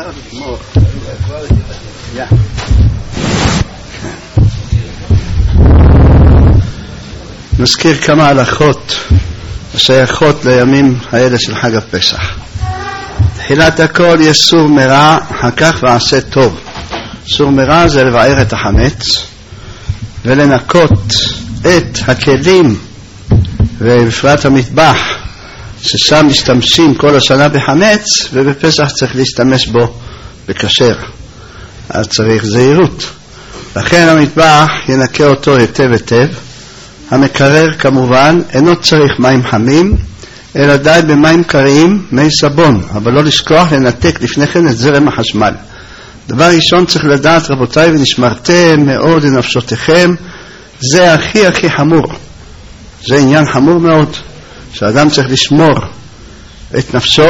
נזכיר כמה הלכות שייכות לימים האלה של חג הפסח. תחילת הכל יש סור מרע, אחר כך ועשה טוב. סור מרע זה לבער את החמץ ולנקות את הכלים ובפרט המטבח ששם משתמשים כל השנה בחמץ, ובפסח צריך להשתמש בו בכשר, אז צריך זהירות. לכן המטבח ינקה אותו היטב היטב. המקרר כמובן אינו צריך מים חמים, אלא די במים קרים, מי סבון, אבל לא לשכוח לנתק לפני כן את זרם החשמל. דבר ראשון צריך לדעת, רבותיי, ונשמרתם מאוד לנפשותיכם, זה הכי חמור. זה עניין חמור מאוד, שהאדם צריך לשמור את נפשו,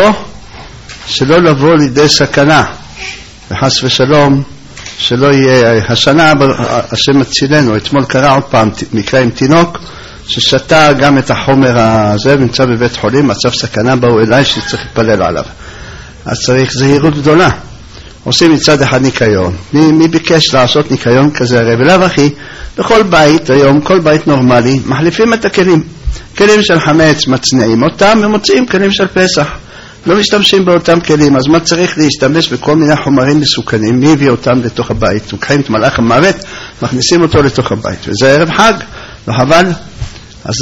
שלא לבוא לידי סכנה, וחס ושלום, שלא יהיה, השנה השם מצילנו. אתמול קרה עוד פעם מקרה עם תינוק, ששתה גם את החומר הזה, נמצא בבית חולים, מצב סכנה, באו אליי שצריך להתפלל עליו. אז צריך זהירות גדולה. עושים מצד אחד ניקיון. מי ביקש לעשות ניקיון כזה? הרי בלב אחי, בכל בית היום, כל בית נורמלי, מחליפים את הכלים. כלים של חמץ מצנעים אותם ומוצאים כלים של פסח. לא משתמשים באותם כלים, אז מה צריך להשתמש בכל מיני חומרים מסוכנים? מי הביא אותם לתוך הבית? לוקחים את מלאך המוות, מכניסים אותו לתוך הבית, וזה ערב חג, לא חבל? אז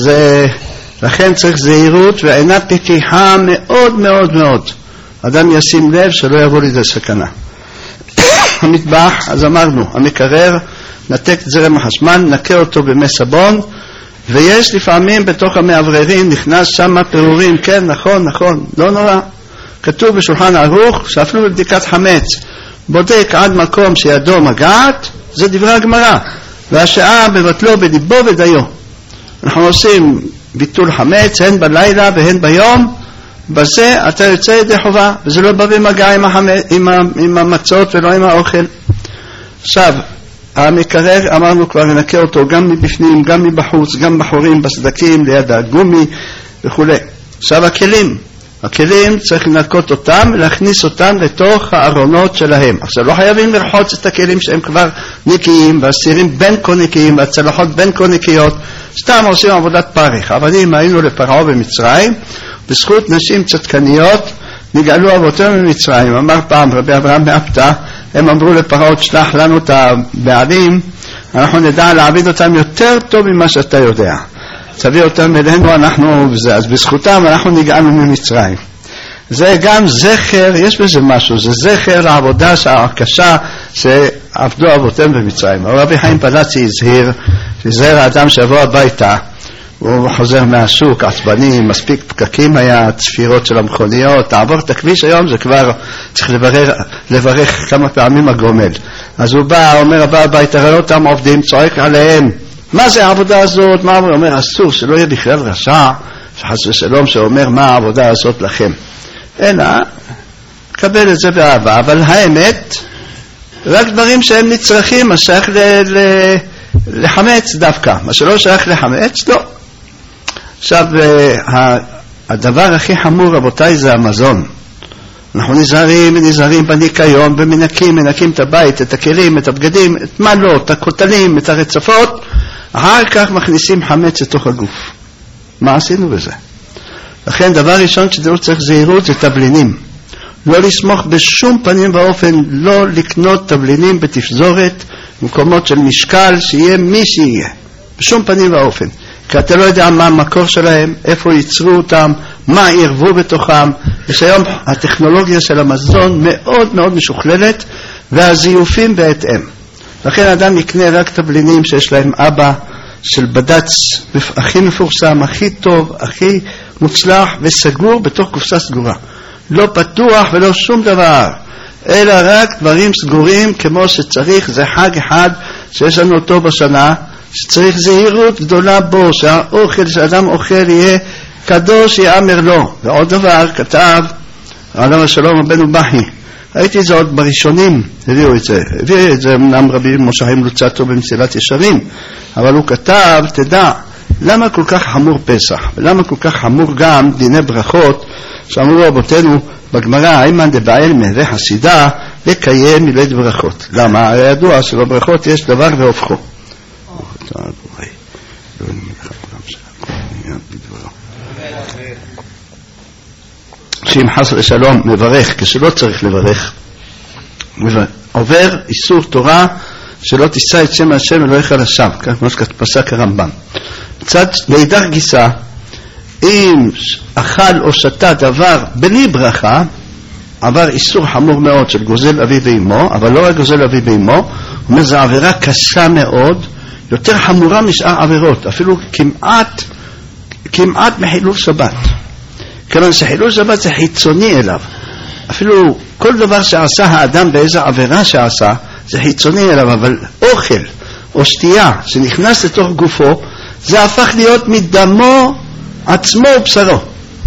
לכן צריך זהירות ועינת פתיחה מאוד מאוד מאוד. אדם ישים לב שלא יבוא לידי סכנה. המטבח, אז אמרנו, המקרר, נתק את זרם החשמל, נקה אותו במי סבון, ויש לפעמים בתוך המעבררים נכנס שם פירורים, כן, נכון, לא נורא. כתוב בשולחן ערוך שאפילו בבדיקת חמץ בודק עד מקום שידו מגעת, זה דברי הגמרא, והשעה בבטלו בדיבו ודיו. אנחנו עושים ביטול חמץ הן בלילה והן ביום, בזה אתה יוצא ידי חובה, וזה לא בא במגע עם המצות ולא עם האוכל. עכשיו, המקרר אמרנו כבר לנקה אותו גם מבפנים, גם מבחוץ, גם בחורים, בסדקים, ליד הגומי וכו'. עכשיו הכלים צריך לנקות אותם, להכניס אותם לתוך הארונות שלהם. עכשיו לא חייבים לרחוץ את הכלים שהם כבר נקיים, והסירים בין כה נקיים, והצלחות בין כה נקיות, סתם עושים עבודת פריך. אבל אם היינו לפרעה במצרים, בזכות נשים צדקניות נגאלו אבותינו ממצרים. אמר פעם רבי אברהם מאפתא, הם אמרו לפרעה, שלח לנו את הבעלים, אנחנו נדע להעביד אותם יותר טוב ממה שאתה יודע, תביא אותם אלינו, אז בזכותם אנחנו נגאלנו ממצרים. זה גם זכר, יש בזה משהו, זה זכר לעבודה הקשה שעבדו אבותינו במצרים. רבי חיים פלצי הזהיר, שזהר האדם שיבוא הביתה, הוא חוזר מהשוק, עצבני, מספיק פקקים היה, צפירות של המכוניות, תעבור את הכביש היום, זה כבר צריך לברך כמה פעמים הגומל. אז הוא בא, אומר הבא הביתה, ראה אותם עובדים, צועק עליהם, מה זה העבודה הזאת? מה הוא אומר? אסור שלא יהיה בכלל רשע, שחס ושלום שאומר מה העבודה הזאת לכם. אלא, קבל את זה באהבה, אבל האמת, רק דברים שהם נצרכים, מה שייך לחמץ דווקא, מה שלא שייך לחמץ, לא. עכשיו, הדבר הכי חמור, רבותיי, זה המזון. אנחנו נזהרים בניקיון, ומנקים את הבית, את הכלים, את הבגדים, את מעלות, את הכותלים, את הרצפות, אחר כך מכניסים חמץ לתוך הגוף. מה עשינו בזה? לכן, דבר ראשון שדעות צריך זהירות זה תבלינים. לא לסמוך בשום פנים ואופן, לא לקנות תבלינים בתפזורת, מקומות של משקל, שיהיה מי שיהיה. בשום פנים ואופן. כי אתה לא יודע מה המקור שלהם, איפה ייצרו אותם, מה ירבו בתוכם. יש היום הטכנולוגיה של המזון מאוד מאוד משוכללת, והזיופים בהתאם. לכן האדם יקנה רק תבלינים שיש להם אבא של בדץ הכי מפורסם, הכי טוב, הכי מוצלח וסגור בתוך קופסה סגורה. לא פתוח ולא שום דבר, אלא רק דברים סגורים כמו שצריך. זה חג אחד שיש לנו אותו בשנה, שצריך זהירות גדולה בו, שהאוכל שאדם אוכל יהיה קדוש יאמר לו. ועוד דבר כתב עליו השלום רבנו בכי, ראיתי את זה עוד בראשונים, הביא את זה אמנם רבי משה חיים לוצאטו במסילת ישרים, אבל הוא כתב, תדע למה כל כך חמור פסח, ולמה כל כך חמור גם דיני ברכות שאמרו רבותינו בגמרא, אימן דבעל מהווה חסידה לקיים מילת ברכות. למה? הרי ידוע שבברכות יש דבר והופכו. שאם חס ושלום מברך כשלא צריך לברך, עובר איסור תורה שלא תישא את שם השם אלוהיך לשווא, כמו שפסק הרמב"ם. מאידך גיסא, אם אכל או שתה דבר בלי ברכה, עבר איסור חמור מאוד של גוזל אבי ואמו, אבל לא רק גוזל אבי ואמו, אומר זו עבירה קשה מאוד, יותר חמורה משאר עבירות, אפילו כמעט מחילול שבת. כיוון שחילול שבת זה חיצוני אליו, אפילו כל דבר שעשה האדם באיזו עבירה שעשה זה חיצוני אליו, אבל אוכל או שתייה שנכנס לתוך גופו זה הפך להיות מדמו עצמו ובשרו,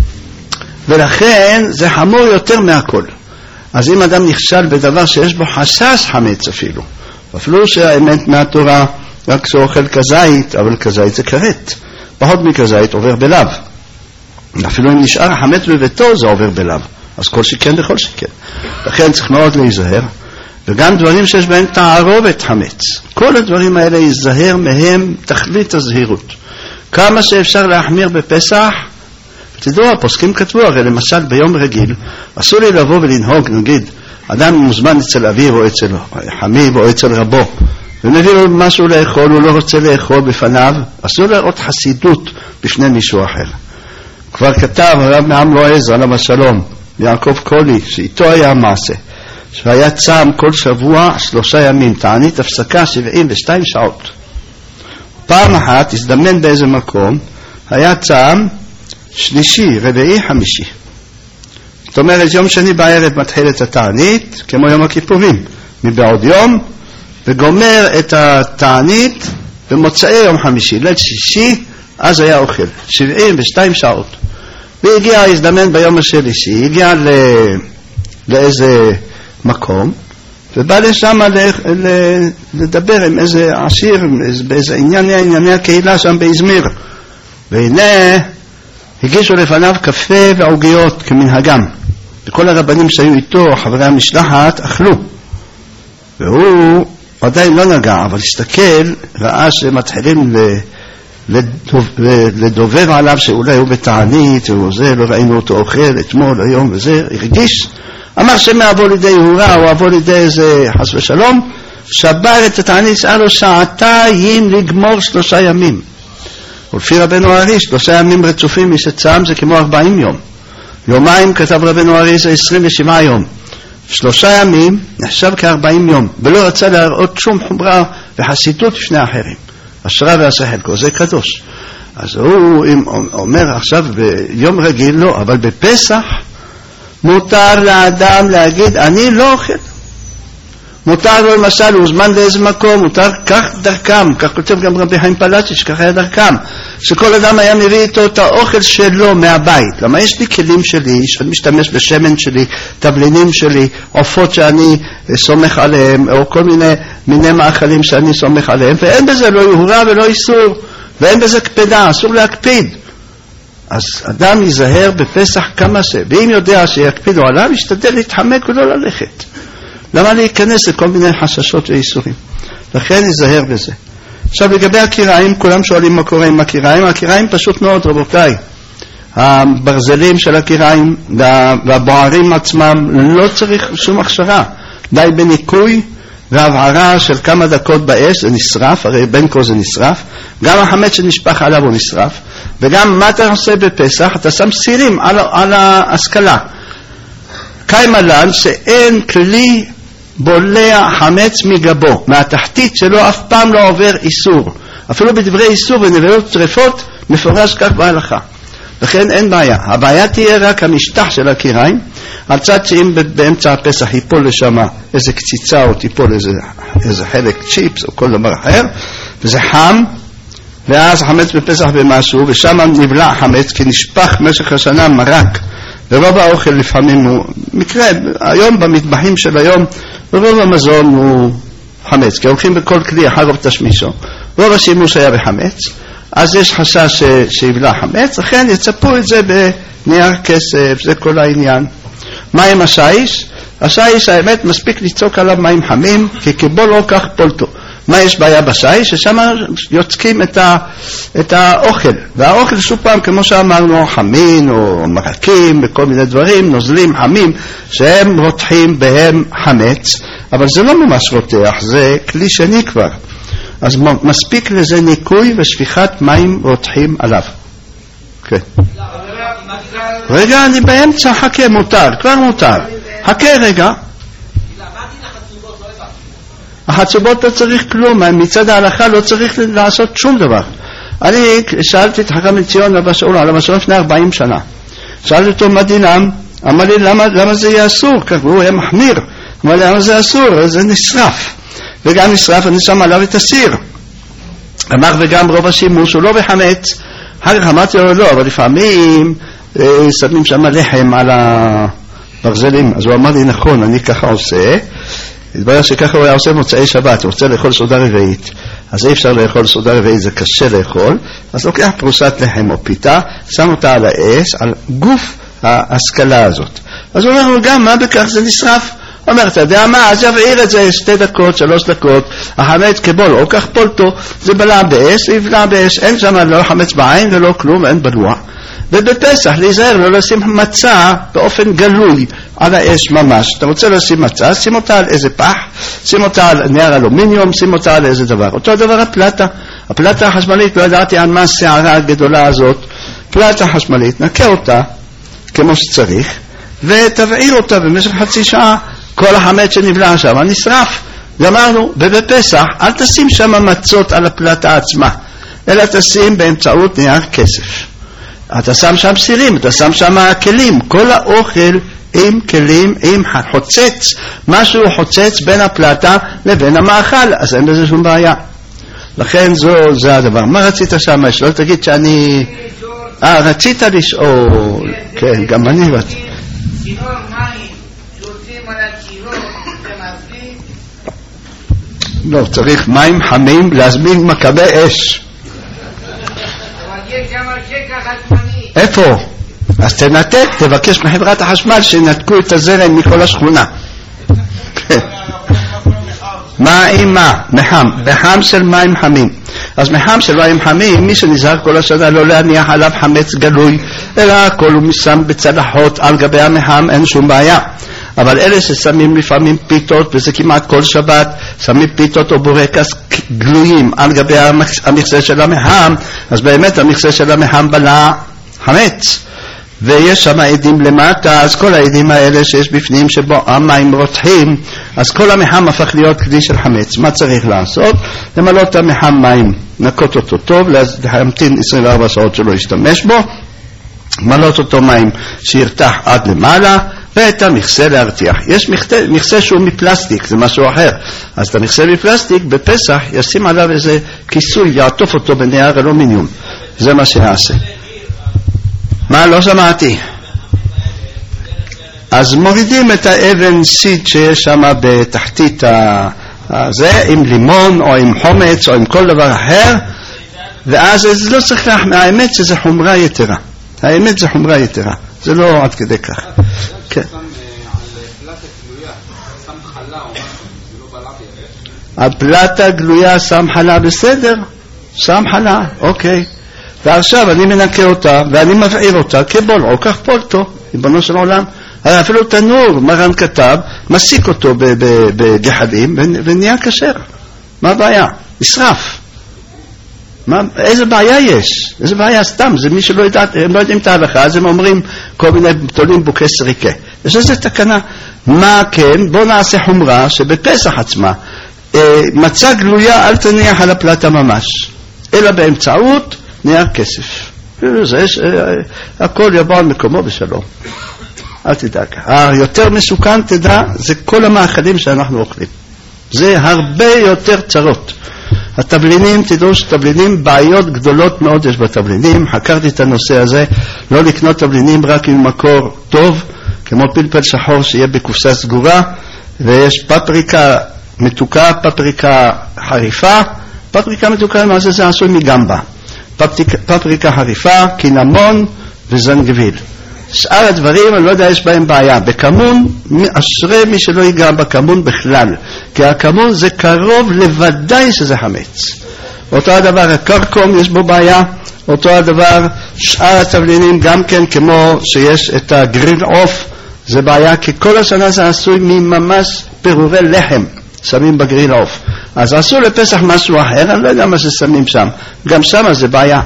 ולכן זה חמור יותר מהכל. אז אם אדם נכשל בדבר שיש בו חשש חמץ אפילו שהאמת מהתורה רק שאוכל כזית, אבל כזית זה כרת, פחות מכזית עובר בלב, אפילו אם נשאר חמץ בביתו זה עובר בלב, אז כל שכן וכל שכן. לכן צריך מאוד להיזהר, וגם דברים שיש בהם תערובת חמץ, כל הדברים האלה ייזהר מהם תכלית הזהירות. כמה שאפשר להחמיר בפסח, תדעו, הפוסקים כתבו, הרי למשל ביום רגיל אסור לי לבוא ולנהוג, נגיד אדם מוזמן אצל אביו או אצל חמיו או אצל רבו ומביא לו משהו לאכול, הוא לא רוצה לאכול בפניו, אסור לראות חסידות בפני מישהו אחר. כבר כתב הרב מעמלו עזרא עליו השלום, יעקב קולי, שאיתו היה המעשה, שהיה צם כל שבוע 3 ימים, תענית הפסקה 72 שעות. פעם אחת הזדמן באיזה מקום, היה צם שלישי, רביעי, חמישי. זאת אומרת, יום שני בערב מתחיל את התענית, כמו יום הכיפורים, מבעוד יום, וגומר את התענית במוצאי יום חמישי, ליל שישי, אז היה אוכל, 72 שעות. והגיע, הזדמן ביום השלישי, הגיע לאיזה מקום, ובא לשם לדבר עם איזה עשיר, באיזה ענייני הקהילה שם באזמיר. והנה, הגישו לפניו קפה ועוגיות כמנהגם. וכל הרבנים שהיו איתו, חברי המשלחת, אכלו. והוא עדיין לא נגע, אבל הסתכל, ראה שמתחילים לדובר עליו שאולי הוא בתענית, וזה, לא ראינו אותו אוכל אתמול, היום וזה, הרגיש. אמר שמעבור לידי יהורה, או עבור לידי איזה חס ושלום, שבר את התענית, שעה לו 2 שעות לגמור 3 ימים. ולפי רבנו ארי, 3 ימים רצופים, מי שצם זה כמו 40 יום. יומיים כתב רבנו ארי זה 27 יום. 3 ימים נחשב כ40 יום, ולא רצה להראות שום חומרה וחסידות לפני האחרים. אשרה ועשה חלקו, זה קדוש. אז הוא אומר עכשיו ביום רגיל לא, אבל בפסח מותר לאדם להגיד אני לא אוכל. מותר לו למשל, הוא זמן לאיזה מקום, מותר כך דרכם, כך כותב גם רבי חיים פלאצ'יץ', כך היה דרכם, שכל אדם היה מביא איתו את האוכל שלו מהבית. למה יש לי כלים שלי, שאני משתמש בשמן שלי, תבלינים שלי, עופות שאני סומך עליהם, או כל מיני מאכלים שאני סומך עליהם, ואין בזה לא יהורה ולא איסור, ואין בזה קפדה, אסור להקפיד. אז אדם ייזהר בפסח כמה ואם יודע שיקפידו עליו, ישתדל להתחמק ולא ללכת. למה להיכנס לכל מיני חששות ואיסורים? לכן ייזהר בזה. עכשיו לגבי הקיריים, כולם שואלים מה קורה עם הקיריים. הקיריים פשוט מאוד, רבותיי. הברזלים של הקיריים והבוערים עצמם לא צריך שום הכשרה. די בניקוי והבערה של כמה דקות באש, זה נשרף, הרי בין כה זה נשרף. גם החמץ שנשפך עליו הוא נשרף. וגם מה אתה עושה בפסח? אתה שם סירים על ההשכלה. קיימלן שאין כלי בולע חמץ מגבו, מהתחתית שלו אף פעם לא עובר איסור. אפילו בדברי איסור ונביאות טרפות מפורש כך בהלכה. לכן אין בעיה. הבעיה תהיה רק המשטח של הקיריים, על צד שאם באמצע הפסח ייפול לשם איזה קציצה או תיפול איזה חלק צ'יפס או כל דבר אחר, וזה חם, ואז חמץ בפסח במשהו, ושם נבלע חמץ כי נשפך משך השנה מרק. ורוב האוכל לפעמים הוא מקרה, היום במטבחים של היום, ורוב המזון הוא חמץ, כי הולכים בכל כלי אחר תשמישו. רוב השימוש היה בחמץ, אז יש חשש שיבלע חמץ, לכן יצפו את זה בנייר כסף, זה כל העניין. מה עם השיש? השיש האמת מספיק לצוק עליו מים חמים, כי כבול לא כך פולטו. מה יש בעיה בשיש? ששם יוצקים את האוכל, והאוכל שוב פעם כמו שאמרנו חמין או מרקים וכל מיני דברים, נוזלים חמים שהם רותחים בהם חמץ, אבל זה לא ממש רותח, זה כלי שני כבר, אז מספיק לזה ניקוי ושפיכת מים רותחים עליו. כן. רגע, אני באמצע, חכה, מותר, כבר מותר, חכה רגע. החצובות לא צריך כלום, מצד ההלכה לא צריך לעשות שום דבר. אני שאלתי את חכם לציון אבא שאול, אבא שאול לפני 40 שנה, שאלתי אותו מה דינם, אמר לי למה זה יהיה אסור, כך הוא היה מחמיר, אמר לי למה זה אסור, זה נשרף, וגם נשרף אני שם עליו את הסיר, אמר וגם רוב השימוש הוא לא בחמץ. אחר כך אמרתי לו לא, אבל לפעמים שמים שם לחם על הברזלים, אז הוא אמר לי נכון, אני ככה עושה. התברר שככה הוא היה עושה מוצאי שבת, הוא רוצה לאכול סעודה רביעית, אז אי אפשר לאכול סעודה רביעית, זה קשה לאכול, אז לוקח פרוסת לחם או פיתה, שם אותה על האש, על גוף ההשכלה הזאת. אז הוא אומר, גם מה בכך זה נשרף? הוא אומר, אתה יודע מה, אז יבעיר את זה 2 דקות, 3 דקות, החמץ כבול, או כך פולטו, זה בלע באש, יבלע באש, אין שם לא חמץ בעין ולא כלום, אין בלוע. ובפסח להיזהר לא לשים מצה באופן גלוי על האש ממש. אתה רוצה לשים מצה, שים אותה על איזה פח, שים אותה על נייר אלומיניום, שים אותה על איזה דבר. אותו דבר הפלטה החשמלית, לא ידעתי על מה השערה הגדולה הזאת, פלטה חשמלית, נקה אותה כמו שצריך ותבעיר אותה במשך חצי שעה, כל החמץ שנבלע שם נשרף. גמרנו. ובפסח אל תשים שם מצות על הפלטה עצמה, אלא תשים באמצעות נייר כסף. אתה שם שם סירים, אתה שם שם כלים, כל האוכל עם כלים, עם חוצץ, משהו חוצץ בין הפלטה לבין המאכל, אז אין בזה שום בעיה. לכן זה הדבר. מה רצית שם? שלא תגיד שאני... רצית לשאול. כן, גם אני רציתי. צינור מים, שולטים על הצינור, זה מזמין? לא, צריך מים חמים להזמין מכבי אש. איפה? אז תנתק, תבקש מחברת החשמל שינתקו את הזרם מכל השכונה. מה עם מה? מחם של מים חמים. אז מחם של מים חמים, מי שנזהר כל השנה לא להניח עליו חמץ גלוי, אלא הכל הוא שם בצלחות על גבי המחם, אין שום בעיה. אבל אלה ששמים לפעמים פיתות, וזה כמעט כל שבת, שמים פיתות או בורקס גלויים על גבי המכסה של המחם, אז באמת המכסה של המחם בלע חמץ. ויש שם עדים למטה, אז כל העדים האלה שיש בפנים שבו המים רותחים, אז כל המחם הפך להיות כלי של חמץ. מה צריך לעשות? למלא את המחם מים, נקות אותו טוב, להמתין 24 שעות שלא ישתמש בו, מלות אותו מים שירתח עד למעלה, ואת המכסה להרתיח. יש מכסה שהוא מפלסטיק, זה משהו אחר. אז את המכסה מפלסטיק בפסח ישים עליו איזה כיסוי, יעטוף אותו בנייר אלומיניום. זה מה שיעשה. מה? לא שמעתי. אז מורידים את האבן סיד שיש שם בתחתית זה, עם לימון או עם חומץ או עם כל דבר אחר, ואז זה לא צריך האמת שזה חומרה יתרה. האמת זה חומרה יתרה, זה לא עד כדי כך. כן. הפלטה גלויה שם חלה, בסדר, שם חלה, אוקיי. ועכשיו אני מנקה אותה ואני מבעיר אותה כבול או כך פולטו, ריבונו של עולם. אפילו תנור, מרן כתב, מסיק אותו בגחלים ונהיה כשר. מה הבעיה? נשרף. איזה בעיה יש? איזה בעיה? סתם, זה מי שלא יודעת, הם לא יודעים את ההלכה, אז הם אומרים כל מיני תולים בוקי סריקה. יש איזה תקנה. מה כן? בוא נעשה חומרה שבפסח עצמה מצה גלויה אל תניח על הפלטה ממש, אלא באמצעות נייר כסף. הכל יבוא על מקומו בשלום. אל תדאג. היותר מסוכן, תדע, זה כל המאכלים שאנחנו אוכלים. זה הרבה יותר צרות. התבלינים, תדעו שתבלינים, בעיות גדולות מאוד יש בתבלינים. חקרתי את הנושא הזה, לא לקנות תבלינים רק עם מקור טוב, כמו פלפל שחור שיהיה בקופסה סגורה, ויש פפריקה מתוקה, פפריקה חריפה. פפריקה מתוקה, מה זה? זה עשוי מגמבה. פפריקה חריפה, קינמון וזנגביל. שאר הדברים אני לא יודע, יש בהם בעיה. בכמון, אשרי מי שלא ייגע בכמון בכלל, כי הכמון זה קרוב לוודאי שזה חמץ. אותו הדבר הקרקום יש בו בעיה, אותו הדבר שאר התבלינים גם כן, כמו שיש את הגריל עוף, זה בעיה, כי כל השנה זה עשוי מממש פירורי לחם, שמים בגריל עוף. אז עשו לפסח משהו אחר, אני לא יודע מה ששמים שם, גם שם זה בעיה.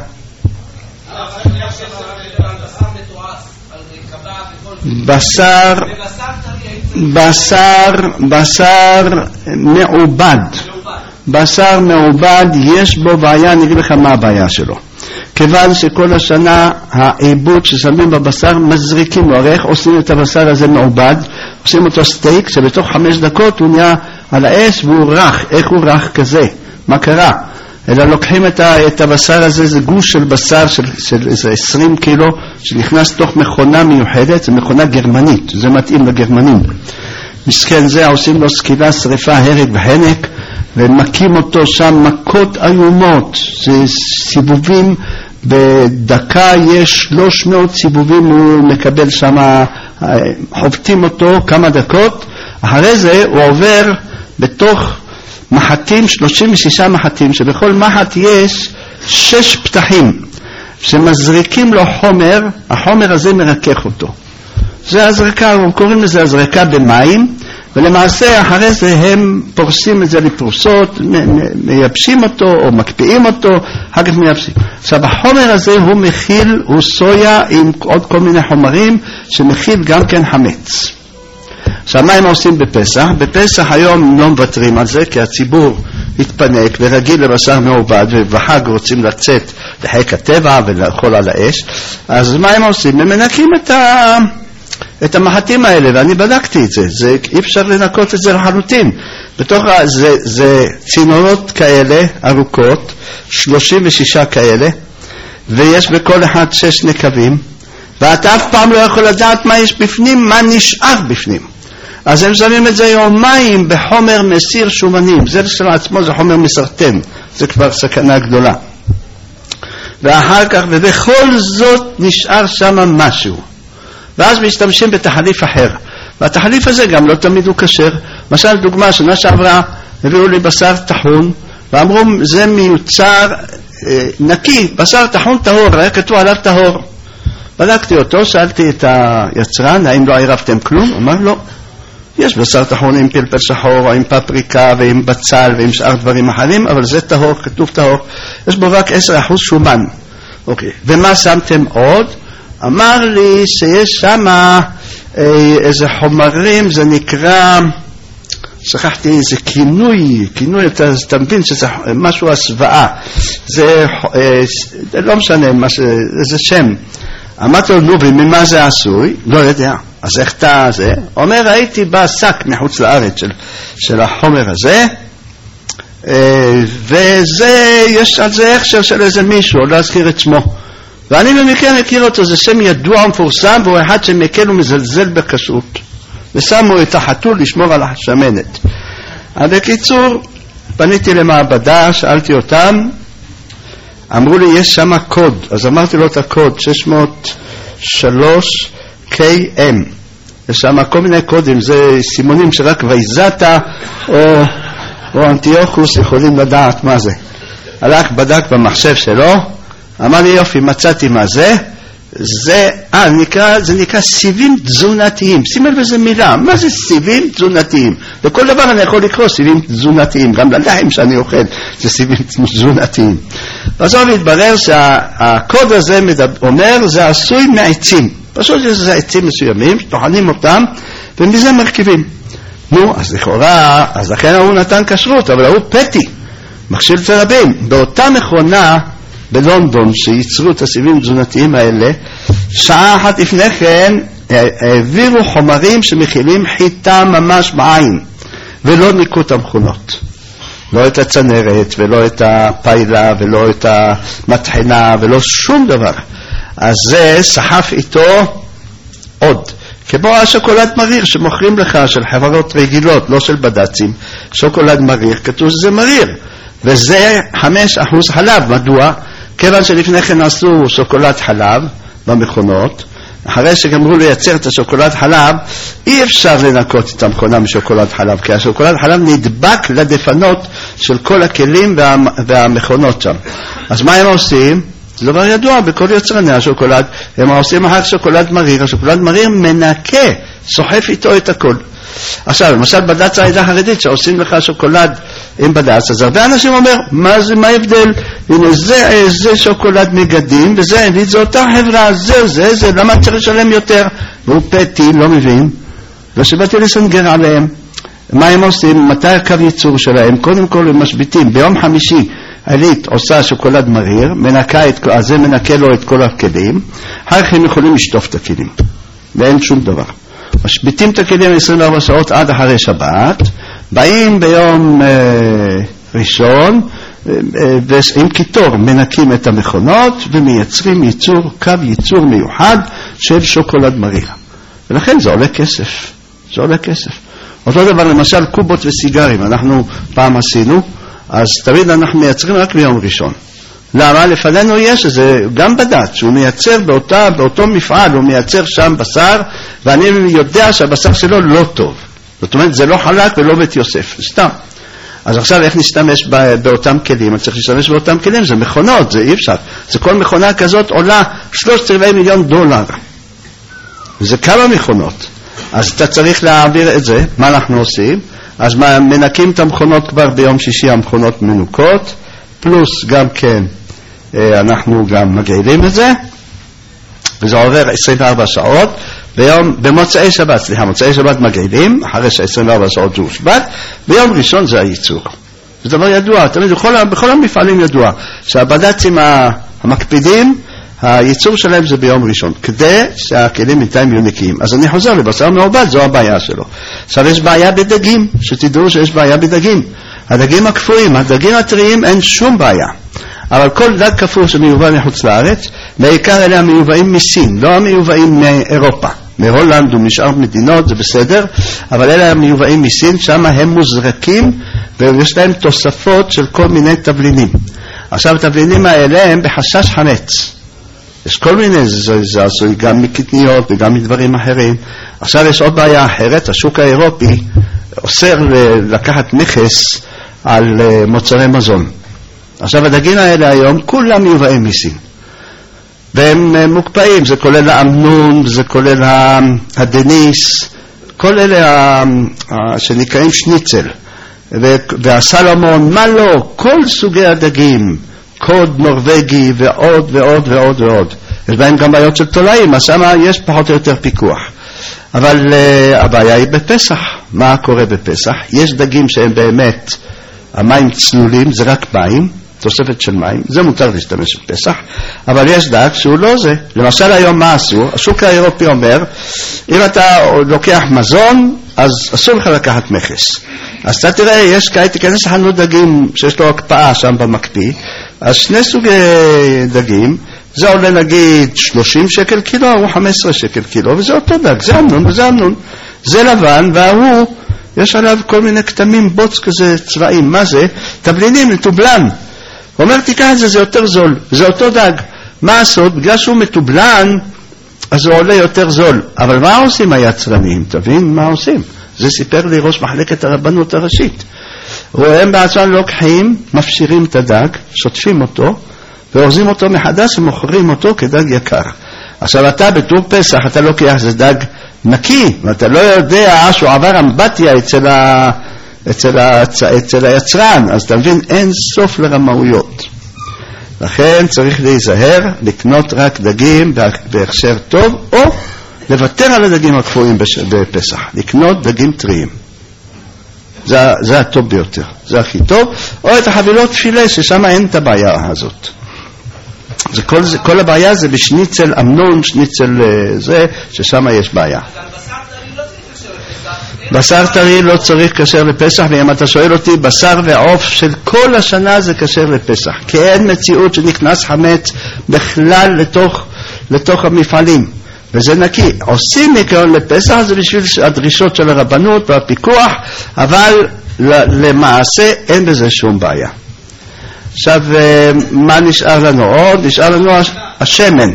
בשר מעובד. בשר מעובד יש בו בעיה, אני אגיד לך מה הבעיה שלו. כיוון שכל השנה העיבוד ששמים בבשר מזריקים לו, הרי איך עושים את הבשר הזה מעובד? עושים אותו סטייק שבתוך 5 דקות הוא נהיה על האש והוא רך. איך הוא רך כזה? מה קרה? אלא לוקחים את הבשר הזה, זה גוש של בשר של איזה 20 קילו שנכנס תוך מכונה מיוחדת, זה מכונה גרמנית, זה מתאים לגרמנים. מסכן זה, עושים לו סקילה, שריפה, הרג וחנק, ומקים אותו שם מכות איומות, זה סיבובים, בדקה יש 300 סיבובים הוא מקבל שם, חובטים אותו כמה דקות, אחרי זה הוא עובר בתוך מחטים, 36 מחטים, שבכל מחט יש 6 פתחים, שמזריקים לו חומר, החומר הזה מרכך אותו. זה הזרקה, קוראים לזה הזרקה במים, ולמעשה אחרי זה הם פורסים את זה לפרוסות, מייבשים אותו או מקפיאים אותו, אחר כך מייבשים. עכשיו החומר הזה הוא מכיל, הוא סויה עם עוד כל מיני חומרים שמכיל גם כן חמץ. עכשיו מה הם עושים בפסח? בפסח היום לא מוותרים על זה, כי הציבור התפנק ורגיל לבשר מעובד, ובחג רוצים לצאת לחיק הטבע ולאכול על האש. אז מה הם עושים? הם מנקים את המחטים האלה, ואני בדקתי את זה, אי אפשר לנקות את זה לחלוטין. זה צינורות כאלה, ארוכות, 36 כאלה, ויש בכל אחד 6 נקבים, ואתה אף פעם לא יכול לדעת מה יש בפנים, מה נשאר בפנים. אז הם שמים את זה יומיים בחומר מסיר שומנים, זה עצמו זה חומר מסרטן, זה כבר סכנה גדולה. ואחר כך, ובכל זאת נשאר שם משהו. ואז משתמשים בתחליף אחר, והתחליף הזה גם לא תמיד הוא כשר. למשל דוגמה, שנה שעברה הביאו לי בשר טחון ואמרו זה מיוצר נקי, בשר טחון טהור, היה כתוב עליו טהור. בדקתי אותו, שאלתי את היצרן האם לא עירבתם כלום, אמר לא, יש בשר טחון עם פלפל שחור או עם פפריקה ועם בצל ועם שאר דברים אחרים, אבל זה טהור, כתוב טהור, יש בו רק 10% שומן. אוקיי, ומה שמתם עוד? אמר לי שיש שם איזה חומרים, זה נקרא, שכחתי איזה כינוי, אתה מבין שזה משהו הסוואה, זה לא משנה, איזה שם. אמרתי לו, נו, וממה זה עשוי? לא יודע. אז איך אתה זה? אומר, הייתי בשק מחוץ לארץ של החומר הזה, וזה, יש על זה הכשר של איזה מישהו, לא אזכיר את שמו. ואני במקרה מכיר אותו, זה שם ידוע ומפורסם, והוא אחד שמקל ומזלזל בכשרות. ושמו את החתול לשמור על השמנת. אז בקיצור, פניתי למעבדה, שאלתי אותם, אמרו לי, יש שם קוד. אז אמרתי לו את הקוד, 603 KM. יש שם כל מיני קודים, זה סימונים שרק וייזתה או אנטיוכוס יכולים לדעת מה זה. הלך, בדק במחשב שלו, אמר לי יופי, מצאתי מה זה. זה נקרא סיבים תזונתיים. שים לב איזה מילה, מה זה סיבים תזונתיים? לכל דבר אני יכול לקרוא סיבים תזונתיים, גם ללחם שאני אוכל זה סיבים תזונתיים. בסוף התברר שהקוד הזה אומר זה עשוי מעצים, פשוט זה עצים מסוימים שטוחנים אותם ומזה מרכיבים. נו, אז לכאורה, אז לכן הוא נתן כשרות, אבל הוא פטי, מכשיל את הרבים. באותה מכונה בלונדון שייצרו את הסיבים התזונתיים האלה, שעה אחת לפני כן העבירו חומרים שמכילים חיטה ממש בעין, ולא ניקו את המכונות, לא את הצנרת ולא את הפיילה ולא את המטחנה ולא שום דבר. אז זה סחף איתו עוד, כמו השוקולד מריר שמוכרים לך של חברות רגילות, לא של בד"צים, שוקולד מריר, כתוב שזה מריר, וזה 5% חלב. מדוע? כיוון שלפני כן עשו שוקולד חלב במכונות, אחרי שגמרו לייצר את השוקולד חלב, אי אפשר לנקות את המכונה משוקולד חלב, כי השוקולד חלב נדבק לדפנות של כל הכלים והמכונות שם. אז מה הם עושים? זה דבר ידוע בכל יצרני השוקולד, הם עושים אחר שוקולד מריר, השוקולד מריר מנקה, סוחף איתו את הכל. עכשיו, למשל בד"ץ העדה החרדית שעושים לך שוקולד עם בד"ץ, אז הרבה אנשים אומר, מה ההבדל? הנה זה שוקולד מגדים, וזה אותה חברה, זה, למה צריך לשלם יותר? והוא פטי, לא מבין, ושבאתי לסנגר עליהם. מה הם עושים? מתי הקו ייצור שלהם? קודם כל הם משביתים, ביום חמישי עילית עושה שוקולד מריר, אז זה מנקה לו את כל הכלים, אחר כך הם יכולים לשטוף את הכלים, ואין שום דבר. משביתים את הכלים 24 שעות עד אחרי שבת, באים ביום ראשון, ועם קיטור מנקים את המכונות, ומייצרים קו ייצור מיוחד של שוקולד מריר. ולכן זה עולה כסף, זה עולה כסף. אותו דבר למשל קובות וסיגרים, אנחנו פעם עשינו, אז תמיד אנחנו מייצרים רק ביום ראשון. למה? לפנינו יש איזה, גם בד"ץ, שהוא מייצר באותו מפעל, הוא מייצר שם בשר, ואני יודע שהבשר שלו לא טוב. זאת אומרת, זה לא חלק ולא בית יוסף, סתם. אז עכשיו איך נשתמש באותם כלים? אני צריך להשתמש באותם כלים, זה מכונות, זה אי אפשר. זה כל מכונה כזאת עולה $3,250,000. זה כמה מכונות. אז אתה צריך להעביר את זה, מה אנחנו עושים? אז מנקים את המכונות כבר ביום שישי, המכונות מנוקות, פלוס גם כן אנחנו גם מגעילים את זה, וזה עובר 24 שעות, במוצאי שבת, מוצאי שבת מגעילים, אחרי ש24 שעות זה הושבת, ביום ראשון זה הייצור. זה דבר ידוע, תמיד בכל המפעלים ידוע, שהבד"צים המקפידים, הייצור שלהם זה ביום ראשון, כדי שהכלים בינתיים יהיו נקיים. אז אני חוזר לבשר מעובד, זו הבעיה שלו. עכשיו יש בעיה בדגים, שתדעו שיש בעיה בדגים. הדגים הקפואים, הדגים הטריים אין שום בעיה. אבל כל דג קפוא שמיובא מחוץ לארץ, בעיקר אלה המיובאים מסין, לא המיובאים מאירופה. מהולנד ומשאר מדינות, זה בסדר, אבל אלה המיובאים מסין, שם הם מוזרקים, ויש להם תוספות של כל מיני תבלינים. עכשיו התבלינים האלה הם בחשש חמץ. יש כל מיני, זה עשוי גם מקטניות וגם מדברים אחרים. עכשיו יש עוד בעיה אחרת, השוק האירופי אוסר לקחת מכס על מוצרי מזון. עכשיו הדגים האלה היום כולם מיובאים מסין. והם מוקפאים, זה כולל האמנון, זה כולל הדניס, כל אלה שנקראים שניצל. והסלמון, מה לא, כל סוגי הדגים. קוד נורווגי ועוד ועוד ועוד ועוד. יש בהם גם בעיות של תולעים, אז שם יש פחות או יותר פיקוח. אבל הבעיה היא בפסח. מה קורה בפסח? יש דגים שהם באמת, המים צלולים, זה רק מים, תוספת של מים, זה מותר להשתמש בפסח, אבל יש דג שהוא לא זה. למשל היום מה עשו? השוק האירופי אומר, אם אתה לוקח מזון, אז אסור לך לקחת מכס. אז אתה תראה, יש כעת, תיכנס לחנות דגים שיש לו הקפאה שם במקפיא, אז שני סוגי דגים, זה עולה נגיד 30 שקל קילו, או 15 שקל קילו, וזה אותו דג, זה אמנון וזה אמנון. זה לבן, והוא, יש עליו כל מיני כתמים, בוץ כזה, צבעים, מה זה? תבלינים, מטובלן. הוא אומר, תיקח את זה, זה יותר זול, זה אותו דג. מה הסוד? בגלל שהוא מטובלן, אז הוא עולה יותר זול. אבל מה עושים היצרנים? תבין מה עושים? זה סיפר לי ראש מחלקת הרבנות הראשית. והם בעצמם לוקחים, מפשירים את הדג, שוטפים אותו, ואורזים אותו מחדש ומוכרים אותו כדג יקר. עכשיו אתה בתור פסח, אתה לוקח, זה דג נקי, ואתה לא יודע שהוא עבר אמבטיה אצל היצרן, אז אתה מבין, אין סוף לרמאויות. לכן צריך להיזהר, לקנות רק דגים בהכשר טוב, או לוותר על הדגים הקפואים בפסח, לקנות דגים טריים. זה הטוב ביותר, זה הכי טוב, או את החבילות פילה, ששם אין את הבעיה הזאת. כל הבעיה זה בשניצל אמנון, שניצל זה, ששם יש בעיה. בשר טרי לא צריך כשר לפסח, ואם אתה שואל אותי, בשר ועוף של כל השנה זה כשר לפסח, כי אין מציאות שנכנס חמץ בכלל לתוך המפעלים, וזה נקי. עושים ניקיון לפסח, זה בשביל הדרישות של הרבנות והפיקוח, אבל למעשה אין בזה שום בעיה. עכשיו, מה נשאר לנו עוד? נשאר לנו השמן.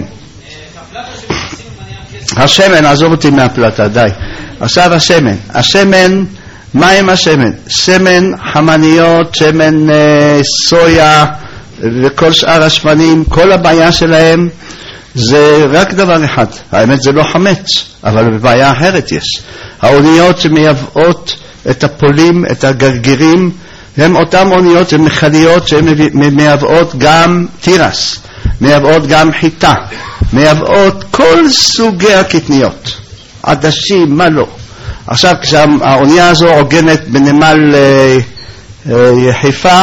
השמן, עזוב אותי מהפלטה, די. עכשיו השמן, מה עם השמן? שמן חמניות, שמן סויה וכל שאר השמנים, כל הבעיה שלהם זה רק דבר אחד. האמת זה לא חמץ, אבל בבעיה אחרת יש. האוניות שמייבאות את הפולים, את הגרגירים, הם אותם אוניות ומכליות שמייבאות גם תירס, מייבאות גם חיטה, מייבאות כל סוגי הקטניות, עדשים, מה לא. עכשיו כשהאונייה הזו עוגנת בנמל חיפה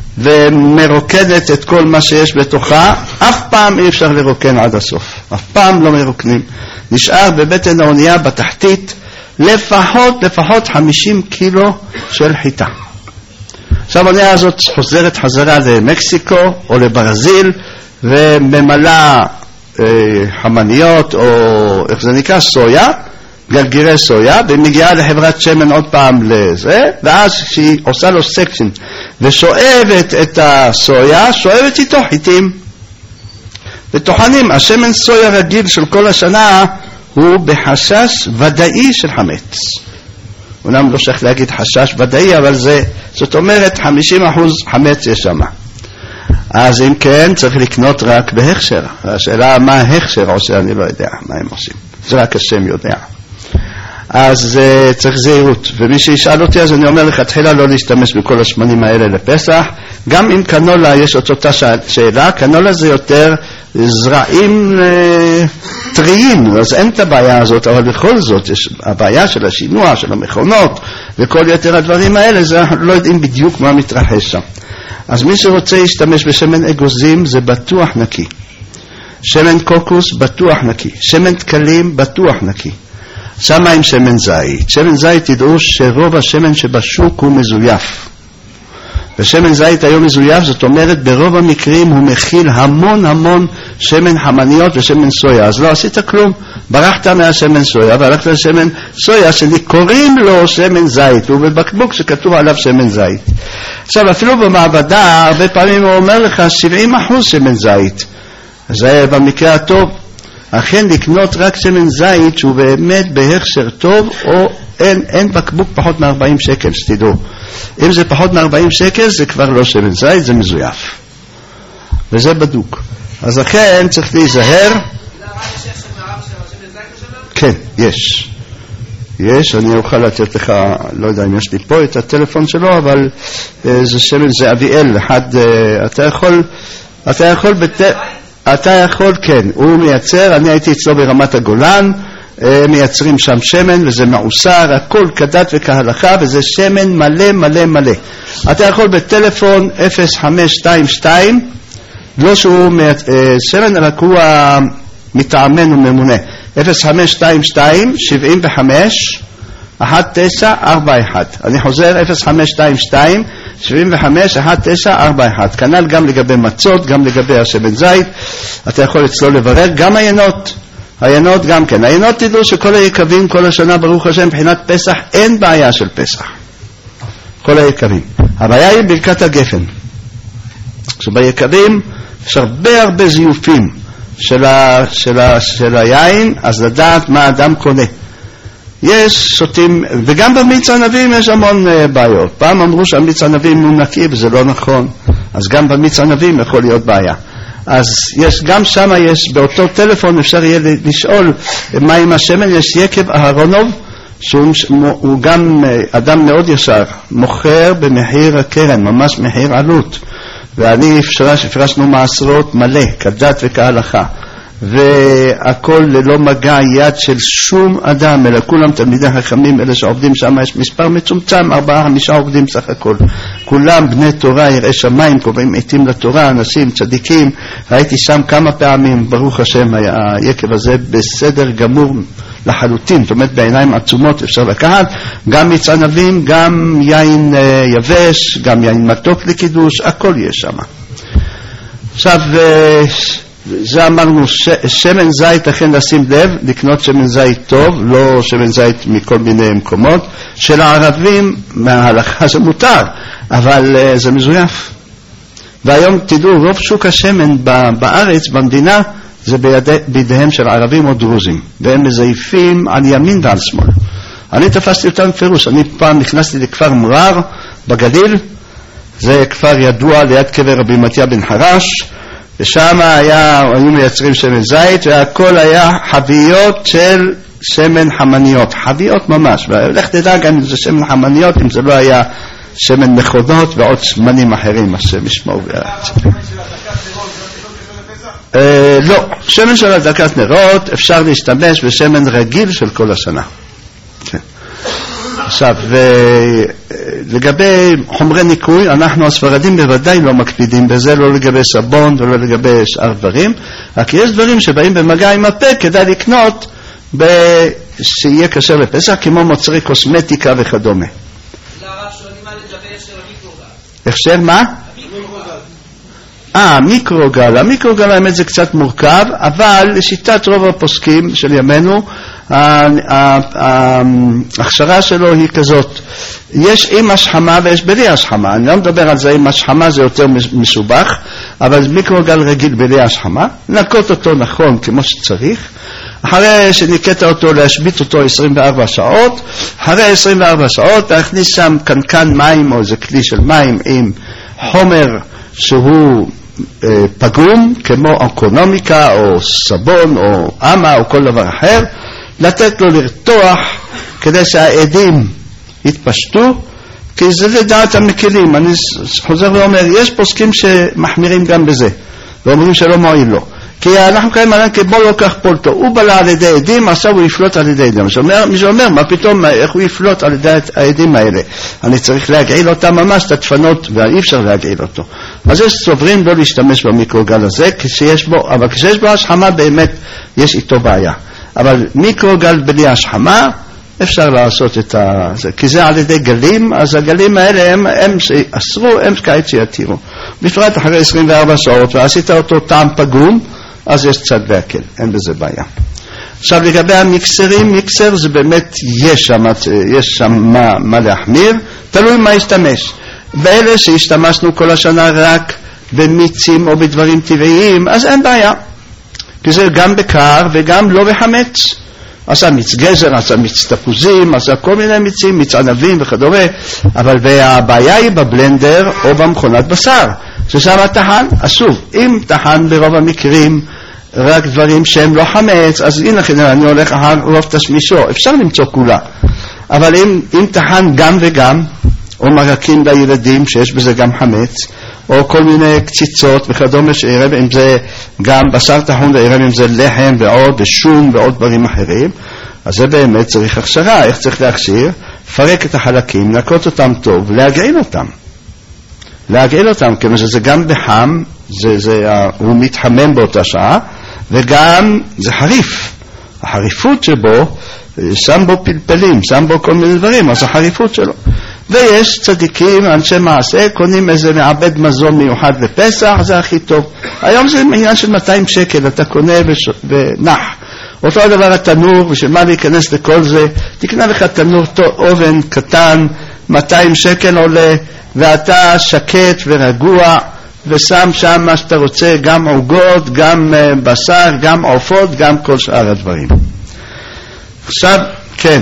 ומרוקדת את כל מה שיש בתוכה, אף פעם אי אפשר לרוקן עד הסוף, אף פעם לא מרוקנים. נשאר בבטן האונייה בתחתית לפחות 50 קילו של חיטה. עכשיו האונייה הזאת חוזרת חזרה למקסיקו או לברזיל וממלאה חמניות או איך זה נקרא, סויה, גרגירי סויה, ומגיעה לחברת שמן עוד פעם לזה, ואז כשהיא עושה לו סקשן ושואבת את הסויה, שואבת איתו חיטים וטוחנים. השמן סויה רגיל של כל השנה הוא בחשש ודאי של חמץ. אולם לא שייך להגיד חשש ודאי, אבל זאת אומרת 50% חמץ יש שם. אז אם כן צריך לקנות רק בהכשר. השאלה מה ההכשר עושה, אני לא יודע מה הם עושים, זה רק השם יודע. אז צריך זהירות, ומי שישאל אותי אז אני אומר לך תחילה לא להשתמש בכל השמנים האלה לפסח. גם עם קנולה יש אותה שאלה, קנולה זה יותר זרעים טריים, אז אין את הבעיה הזאת, אבל בכל זאת יש הבעיה של השינוע, של המכונות וכל יתר הדברים האלה, זה לא יודעים בדיוק מה מתרחש שם. אז מי שרוצה להשתמש בשמן אגוזים זה בטוח נקי, שמן קוקוס בטוח נקי, שמן תקלים בטוח נקי. שמה עם שמן זית. שמן זית תדעו שרוב השמן שבשוק הוא מזויף, ושמן זית היום מזויף, זאת אומרת ברוב המקרים הוא מכיל המון שמן חמניות ושמן סויה. אז לא עשית כלום, ברחת מהשמן סויה והלכת לשמן סויה שקוראים לו שמן זית, הוא בבקבוק שכתוב עליו שמן זית. עכשיו אפילו במעבדה הרבה פעמים הוא אומר לך 70% שמן זית, זה במקרה הטוב. אכן לקנות רק שמן זית שהוא באמת בהכשר טוב, או אין בקבוק פחות מ-40 שקל, שתדעו. אם זה פחות מ-40 שקל זה כבר לא שמן זית, זה מזויף, וזה בדוק. אז לכן צריך להיזהר. כן, יש, אני אוכל לתת לך, לא יודע אם יש לי פה את הטלפון שלו, אבל זה שמן, זה אביאל אחד. אתה יכול, כן, הוא מייצר, אני הייתי אצלו ברמת הגולן, מייצרים שם שמן וזה מעוסר, הכל כדת וכהלכה, וזה שמן מלא. אתה יכול בטלפון 0522, לא שהוא שמן, אלא הוא מטעמנו ממונה, 0522 75 1941. אני חוזר 0522 75 1941. כנ"ל גם לגבי מצות, גם לגבי השמן זית, אתה יכול אצלו לברר. גם העיינות גם כן. העיינות תדעו שכל היקבים כל השנה ברוך השם מבחינת פסח אין בעיה של פסח, כל היקבים. הבעיה היא ברכת הגפן. שביקבים יש הרבה זיופים של היין, אז לדעת מה אדם קונה. יש שותים, וגם במיץ ענבים יש המון בעיות. פעם אמרו שהמיץ ענבים הוא נקי, וזה לא נכון. אז גם במיץ ענבים יכול להיות בעיה. אז גם שם יש, באותו טלפון אפשר יהיה לשאול מה עם השמן. יש יקב אהרונוב, שהוא גם אדם מאוד ישר, מוכר במחיר הקרן, ממש מחיר עלות. ואני הפרשנו מעשרות מלא, כדת וכהלכה. והכל ללא מגע יד של שום אדם, אלא כולם תלמידי חכמים, אלה שעובדים שם, יש מספר מצומצם, 4-5 עובדים סך הכל, כולם בני תורה, יראי שמיים, קובעים עתים לתורה, אנשים צדיקים. הייתי שם כמה פעמים, ברוך השם, היקב הזה בסדר גמור לחלוטין, זאת אומרת בעיניים עצומות אפשר לקחת, גם מיץ ענבים, גם יין יבש, גם יין מתוק לקידוש, הכל יש שם. עכשיו זה אמרנו, שמן זית אכן לשים לב, לקנות שמן זית טוב, לא שמן זית מכל מיני מקומות. של הערבים מההלכה זה מותר, אבל זה מזויף. והיום תדעו, רוב שוק השמן בארץ, במדינה, זה בידיהם של ערבים או דרוזים, והם מזייפים על ימין ועל שמאל. אני תפסתי אותם פירוש. אני פעם נכנסתי לכפר מרר בגליל, זה כפר ידוע ליד קבר רבי מתיה בן חרש, ושם היו מייצרים שמן זית, והכל היה חביות של שמן חמניות, חביות ממש, ולך תדע גם אם זה שמן חמניות, אם זה לא היה שמן מכונות ועוד שמנים אחרים, השם ישמעו. לא, שמן של הדלקת נרות אפשר להשתמש בשמן רגיל של כל השנה. עכשיו, לגבי חומרי ניקוי, אנחנו הספרדים בוודאי לא מקפידים בזה, לא לגבי סבון ולא לגבי שאר דברים, רק יש דברים שבאים במגע עם הפה, כדאי לקנות שיהיה כשר לפסח, כמו מוצרי קוסמטיקה וכדומה. לרב שואלים מה לגבי הכשר המיקרוגל. הכשר מה? המיקרוגל. המיקרוגל האמת זה קצת מורכב, אבל לשיטת רוב הפוסקים של ימינו, ההכשרה שלו היא כזאת, יש עם השחמה ויש בלי השחמה. אני לא מדבר על זה, עם השחמה זה יותר מסובך, אבל מיקרוגל רגיל בלי השחמה, לנקות אותו נכון כמו שצריך, אחרי שניקת אותו להשבית אותו 24 שעות, אחרי 24 שעות להכניס שם קנקן מים או איזה כלי של מים עם חומר שהוא פגום, כמו אקונומיקה או סבון או אמה או כל דבר אחר, לתת לו לרתוח כדי שהעדים יתפשטו, כי זה לדעת המקלים. אני חוזר ואומר, יש פוסקים שמחמירים גם בזה ואומרים שלא מועיל לו, כי אנחנו קיים עליהם כמו לוקח פולטו, הוא בלע על ידי עדים, עכשיו הוא יפלוט על ידי עדים. מי שאומר, מה פתאום, איך הוא יפלוט על ידי העדים האלה? אני צריך להגעיל אותם ממש, את הדפנות, ואי אפשר להגעיל אותו. אז יש סוברים לא להשתמש במיקרוגל הזה, אבל כשיש בו השחמה באמת יש איתו בעיה. אבל מיקרוגל בלי השחמה, אפשר לעשות את זה, כי זה על ידי גלים, אז הגלים האלה הם שאסרו, הם כעת שיתירו. בפרט אחרי 24 שעות, ועשית אותו טעם פגום, אז יש צד להקל, אין בזה בעיה. עכשיו לגבי המיקסרים, מיקסר זה באמת יש שם מה להחמיר, תלוי מה ישתמש. באלה שהשתמשנו כל השנה רק במיצים או בדברים טבעיים, אז אין בעיה, כי זה גם בקר וגם לא בחמץ. עשה מיץ גזר, עשה מיץ תפוזים, עשה כל מיני מיצים, מיץ ענבים וכדומה, אבל הבעיה היא בבלנדר או במכונת בשר, ששם טחן אסור. אם טחן ברוב המקרים רק דברים שהם לא חמץ, אז הנה כנראה אני הולך אחר רוב תשמישו, אפשר למצוא כולה. אבל אם טחן גם וגם, או מרקים לילדים שיש בזה גם חמץ, או כל מיני קציצות וכדומה שערב אם זה גם בשר טחון וערב אם זה לחם ועוד ושום ועוד דברים אחרים, אז זה באמת צריך הכשרה. איך צריך להכשיר? פרק את החלקים, לנקות אותם טוב, להגעיל אותם, כמו שזה גם בחם, הוא מתחמם באותה שעה, וגם זה חריף. החריפות שבו, שם בו פלפלים, שם בו כל מיני דברים, אז החריפות שלו. ויש צדיקים, אנשי מעשה, קונים איזה מעבד מזון מיוחד לפסח, זה הכי טוב. היום זה עניין של 200 שקל, אתה קונה ונח. אותו הדבר התנור, בשביל מה להיכנס לכל זה? תקנה לך תנור אובן קטן, 200 שקל עולה, ואתה שקט ורגוע, ושם שם מה שאתה רוצה, גם עוגות, גם בשר, גם עופות, גם כל שאר הדברים. עכשיו, כן.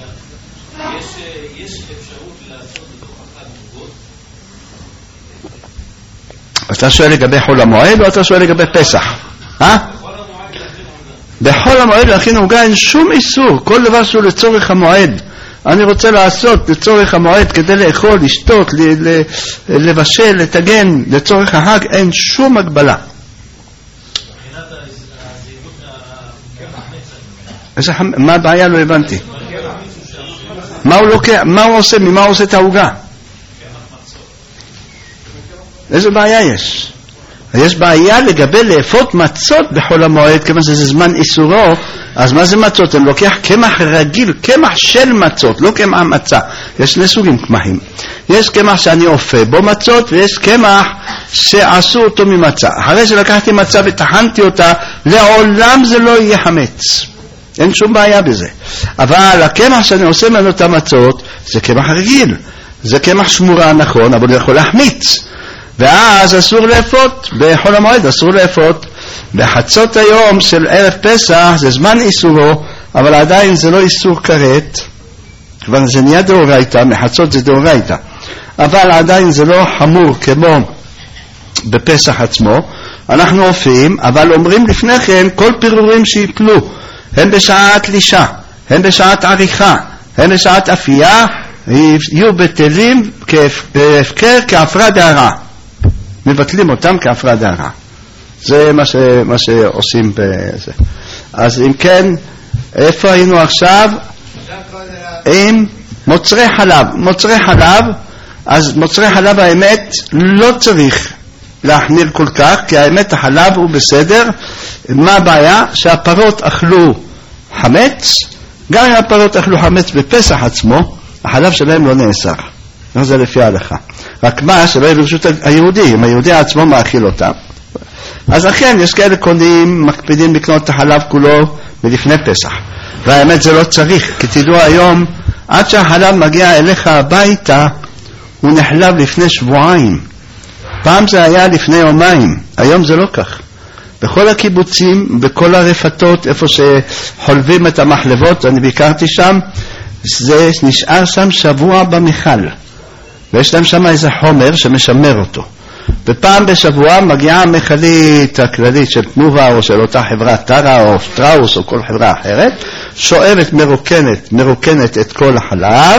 אתה שואל לגבי חול המועד או אתה שואל לגבי פסח? בחול המועד להכין עוגה אין שום איסור, כל דבר שהוא לצורך המועד. אני רוצה לעשות לצורך המועד כדי לאכול, לשתות, לבשל, לתגן, לצורך החג, אין שום הגבלה. מה הבעיה? לא הבנתי. מה הוא לוקח? מה הוא עושה? ממה הוא עושה את העוגה? איזה בעיה יש? יש בעיה לגבי לאפות מצות בחול המועד, כמה זה זמן איסורו. אז מה זה מצות? אני לוקח קמח רגיל, קמח של מצות, לא קמח מצה. יש שני סוגים קמחים. יש קמח שאני אופה בו מצות, ויש קמח שעשו אותו ממצה. אחרי שלקחתי מצה וטחנתי אותה, לעולם זה לא יהיה חמץ. אין שום בעיה בזה. אבל הקמח שאני עושה ממנו את המצות, זה קמח רגיל. זה קמח שמורה נכון, אבל הוא יכול להחמיץ. ואז אסור לאפות, בחול המועד אסור לאפות. בחצות היום של ערב פסח זה זמן איסורו, אבל עדיין זה לא איסור כרת, כבר זה נהיה דאורייתא, מחצות זה דאורייתא, אבל עדיין זה לא חמור כמו בפסח עצמו. אנחנו אופים, אבל אומרים לפני כן כל פירורים שיפלו, הם בשעת לישה, הם בשעת עריכה, הם בשעת אפייה, יהיו בטלים כהפקר, כעפרא דארעא, מבטלים אותם כעפרא דארעא. זה מה שעושים בזה. אז אם כן, איפה היינו עכשיו? עם מוצרי חלב. מוצרי חלב, אז מוצרי חלב האמת לא צריך להחמיר כל כך, כי האמת החלב הוא בסדר. מה הבעיה? שהפרות אכלו חמץ, גם אם הפרות אכלו חמץ בפסח עצמו, החלב שלהם לא נאסר. זה לפי ההלכה. רק מה שלא יהיה ברשות היהודי, אם היהודי עצמו מאכיל אותם. אז לכן יש כאלה קונים, מקפידים לקנות את החלב כולו מלפני פסח. והאמת זה לא צריך, כי תדעו היום, עד שהחלב מגיע אליך הביתה, הוא נחלב לפני שבועיים. פעם זה היה לפני יומיים, היום זה לא כך. בכל הקיבוצים, בכל הרפתות, איפה שחולבים את המחלבות, אני ביקרתי שם, זה נשאר שם שבוע במחל. ויש להם שם איזה חומר שמשמר אותו. ופעם בשבוע מגיעה המחלית הכללית של תנובה או של אותה חברה טרה או שטראוס או כל חברה אחרת, שואבת מרוקנת את כל החלב,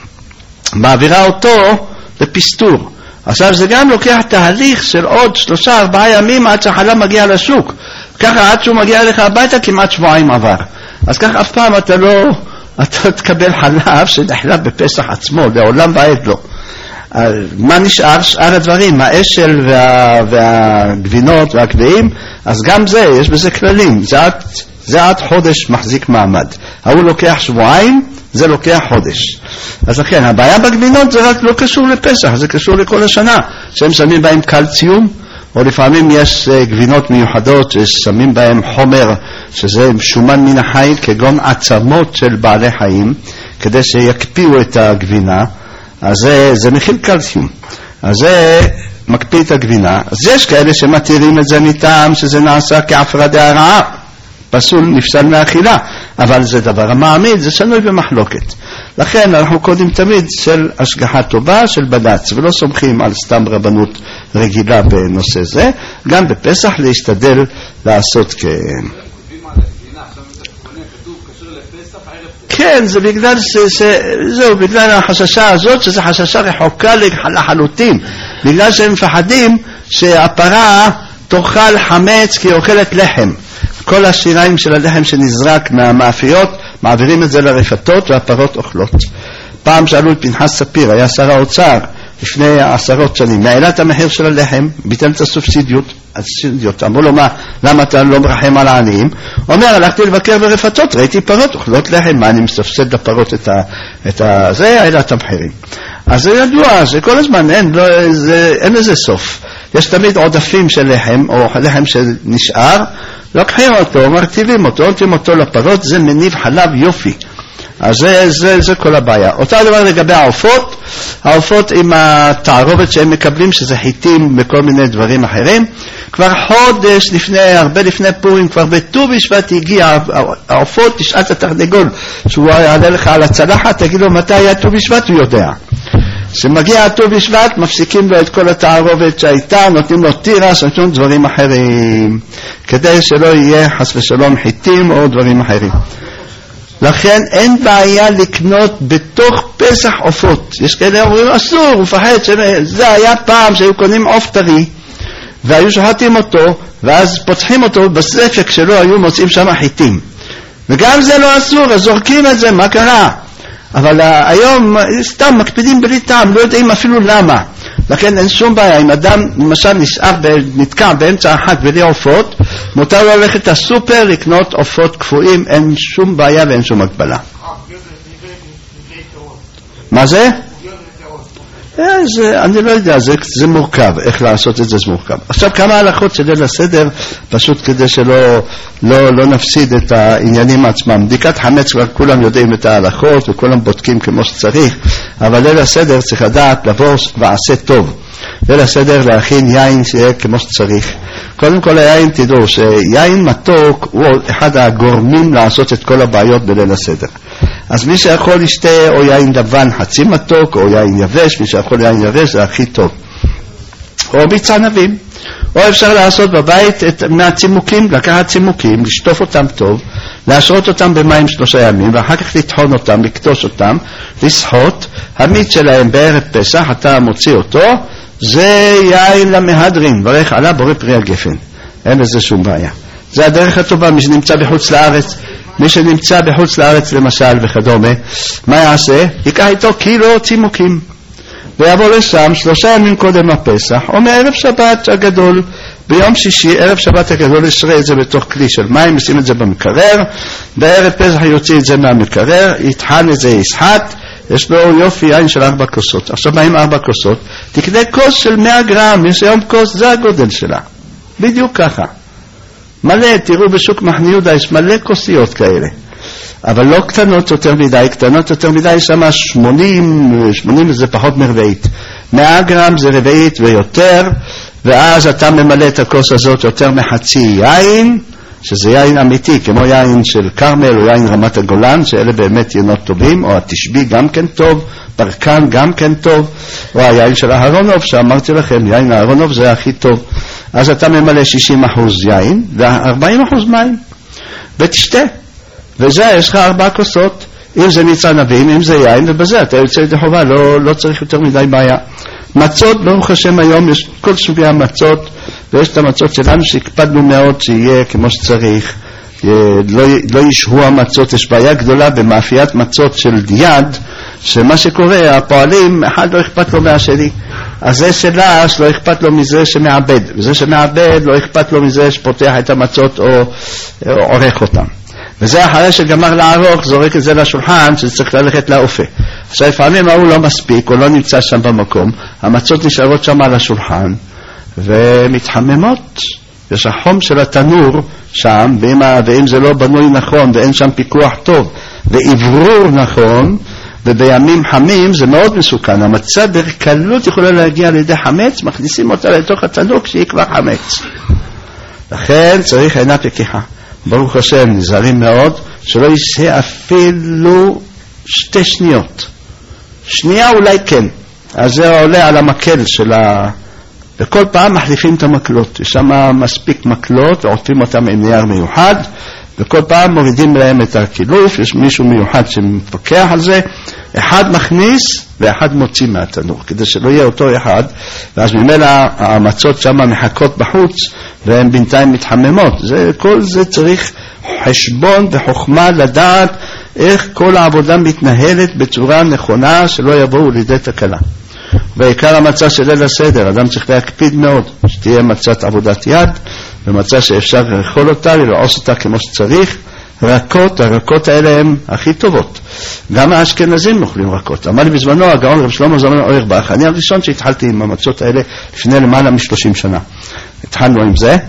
מעבירה אותו לפסטור. עכשיו זה גם לוקח תהליך של עוד 3-4 ימים עד שהחלב מגיע לשוק. ככה עד שהוא מגיע אליך הביתה כמעט שבועיים עבר. אז ככה אף פעם אתה תקבל חלב שנחלב בפסח עצמו, לעולם ועד לא. מה נשאר? שאר הדברים, האשל והגבינות והגביעים, אז גם זה, יש בזה כללים. זה עד חודש מחזיק מעמד. הוא לוקח שבועיים, זה לוקח חודש. אז לכן, הבעיה בגבינות זה רק לא קשור לפסח, זה קשור לכל השנה, שהם שמים בהם קלציום, או לפעמים יש גבינות מיוחדות ששמים בהם חומר, שזה שומן מן החי, כגון עצמות של בעלי חיים, כדי שיקפיאו את הגבינה, אז זה מכיל קלציום, אז זה מקפיא את הגבינה. אז יש כאלה שמתירים את זה מטעם שזה נעשה כעפרא דארעא, פסול, נפסל מאכילה, אבל זה דבר המעמיד, זה שנוי במחלוקת. לכן אנחנו קודם תמיד של השגחה טובה, של בד"ץ, ולא סומכים על סתם רבנות רגילה בנושא זה. גם בפסח להשתדל לעשות כן, זה בגלל זהו, בגלל החששה הזאת, שזה חששה רחוקה לחלוטין, בגלל שהם מפחדים שהפרה תאכל חמץ כי היא אוכלת לחם. כל השיריים של הלחם שנזרק מהמאפיות, מעבירים את זה לרפתות והפרות אוכלות. פעם שאלו את פנחס ספיר, היה שר האוצר לפני 10 שנים, מעלה את המחיר של הלחם, ביטל את הסובסידיות. אמרו לו, למה אתה לא מרחם על העניים? הוא אומר, הלכתי לבקר ברפתות, ראיתי פרות אוכלות לחם, מה אני מספסד לפרות את זה, העלה את המחירים. אז זה ידוע, שכל הזמן אין לזה סוף. יש תמיד עודפים של לחם, או לחם שנשאר, לוקחים אותו, מרטיבים אותו, נותנים אותו לפרות, זה מניב חלב יופי. אז זה כל הבעיה. אותו דבר לגבי העופות עם התערובת שהם מקבלים, שזה חיטים וכל מיני דברים אחרים. כבר חודש הרבה לפני פורים, כבר בט"ו בשבט הגיע העופות, תשאל את התרנגול, שהוא יעלה לך על הצלחת, תגיד לו מתי היה ט"ו בשבט, הוא יודע. כשמגיע ט"ו בשבט, מפסיקים לו את כל התערובת שהייתה, נותנים לו תירס, נותנים דברים אחרים, כדי שלא יהיה חס ושלום חיטים או דברים אחרים. לכן אין בעיה לקנות בתוך פסח עופות. יש כאלה אומרים, אסור, הוא מפחד, זה היה פעם שהיו קונים עוף טרי, והיו שוחטים אותו, ואז פותחים אותו בספק שלו, היו מוצאים שם חיטים. וגם זה לא אסור, אז זורקים את זה, מה קרה? אבל היום סתם מקפידים בלי טעם, לא יודעים אפילו למה. לכן אין שום בעיה. אם אדם למשל נתקע באמצע אחת בלי עופות, מותר לו ללכת לסופר לקנות עופות קפואים, אין שום בעיה ואין שום הגבלה. מה זה? אני לא יודע, זה מורכב, איך לעשות את זה מורכב. עכשיו כמה הלכות של ליל הסדר, פשוט כדי שלא נפסיד את העניינים עצמם. בדיקת חמץ כבר כולם יודעים את ההלכות וכולם בודקים כמו שצריך, אבל ליל הסדר צריך לדעת לבוא ועשה טוב. ליל הסדר להכין יין שיהיה כמו שצריך. קודם כל היין, תדעו שיין מתוק הוא אחד הגורמים לעשות את כל הבעיות בליל הסדר. אז מי שיכול ישתה או יין לבן חצי מתוק או יין יבש, מי שיכול יין יבש זה הכי טוב. או ביצה ענבים. או אפשר לעשות בבית מהצימוקים, לקחת צימוקים, לשטוף אותם טוב, להשרות אותם במים 3 ימים, ואחר כך לטחון אותם, לקטוש אותם, לסחוט. המיץ שלהם בערב פסח, אתה מוציא אותו, זה יין למהדרין, ברך עלה בורא פרי הגפן. אין לזה שום בעיה. זה הדרך הטובה. מי שנמצא בחוץ לארץ, מי שנמצא בחוץ לארץ למשל וכדומה, מה יעשה? ייקח איתו קילו צימוקים. ויבוא לשם 3 ימים קודם הפסח, או מערב שבת הגדול, ביום שישי, ערב שבת הגדול, ישרה את זה בתוך כלי של מים, ישים את זה במקרר, בערב פסח יוציא את זה מהמקרר, יטחן את זה, יסחט, יש לו יופי יין של 4 כוסות. עכשיו באים 4 כוסות, תקנה כוס של 100 גרם, יש היום כוס, זה הגודל שלה. בדיוק ככה. מלא, תראו בשוק מחנה יהודה, יש מלא כוסיות כאלה. אבל לא קטנות יותר מדי, קטנות יותר מדי, יש שם 80 זה פחות מרבעית. 100 גרם זה רבעית ויותר, ואז אתה ממלא את הכוס הזאת יותר מחצי יין, שזה יין אמיתי, כמו יין של קרמל או יין רמת הגולן, שאלה באמת ינות טובים, או התשבי גם כן טוב, פרקן גם כן טוב, או היין של אהרונוב, שאמרתי לכם, יין אהרונוב זה הכי טוב. אז אתה ממלא 60% יין, ו40% מים, ותשתה. וזה, יש לך 4 כוסות, אם זה מיץ ענבים, אם זה יין, ובזה אתה יוצא ידי חובה, לא צריך יותר מדי בעיה. מצות, ברוך השם היום, יש כל סוגי המצות, ויש את המצות שלנו שהקפדנו מאוד שיהיה כמו שצריך, לא ישהו המצות. יש בעיה גדולה במאפיית מצות של יד, שמה שקורה, הפועלים, אחד לא אכפת לו מהשני, אז זה שלש לא אכפת לו מזה שמעבד, וזה שמעבד לא אכפת לו מזה שפותח את המצות או עורך אותם. וזה אחרי שגמר לערוך, זורק את זה לשולחן, שצריך ללכת לאופה. עכשיו לפעמים הוא לא מספיק, או לא נמצא שם במקום, המצות נשארות שם על השולחן, ומתחממות. יש החום של התנור שם, ואם זה לא בנוי נכון, ואין שם פיקוח טוב, ועברור נכון, ובימים חמים זה מאוד מסוכן. המצה בקלות יכולה להגיע לידי חמץ, מכניסים אותה לתוך התנור כשהיא כבר חמץ. לכן צריך עינת לקיחה. ברוך השם, נזהרים מאוד, שלא ישהה אפילו 2 שניות. שנייה אולי כן. אז זה עולה על המקל של וכל פעם מחליפים את המקלות. יש שם מספיק מקלות, ועוטפים אותם עם נייר מיוחד, וכל פעם מורידים להם את הקילוף. יש מישהו מיוחד שמפקח על זה. אחד מכניס, ואחד מוציא מהתנור, כדי שלא יהיה אותו אחד, ואז ממילא המצות שם מחכות בחוץ, והן בינתיים מתחממות. כל זה צריך חשבון וחוכמה לדעת איך כל העבודה מתנהלת בצורה נכונה, שלא יבואו לידי תקלה. בעיקר המצה של ליל הסדר, אדם צריך להקפיד מאוד, שתהיה מצת עבודת יד, ומצה שאפשר לאכול אותה, ולעוש אותה כמו שצריך. הרכות האלה הן הכי טובות. גם האשכנזים אוכלים רכות. אמר לי בזמנו הגאון רב שלמה זלמן אוירבך, אני הראשון שהתחלתי עם המצות האלה לפני למעלה מ-30 שנה. התחלנו עם זה,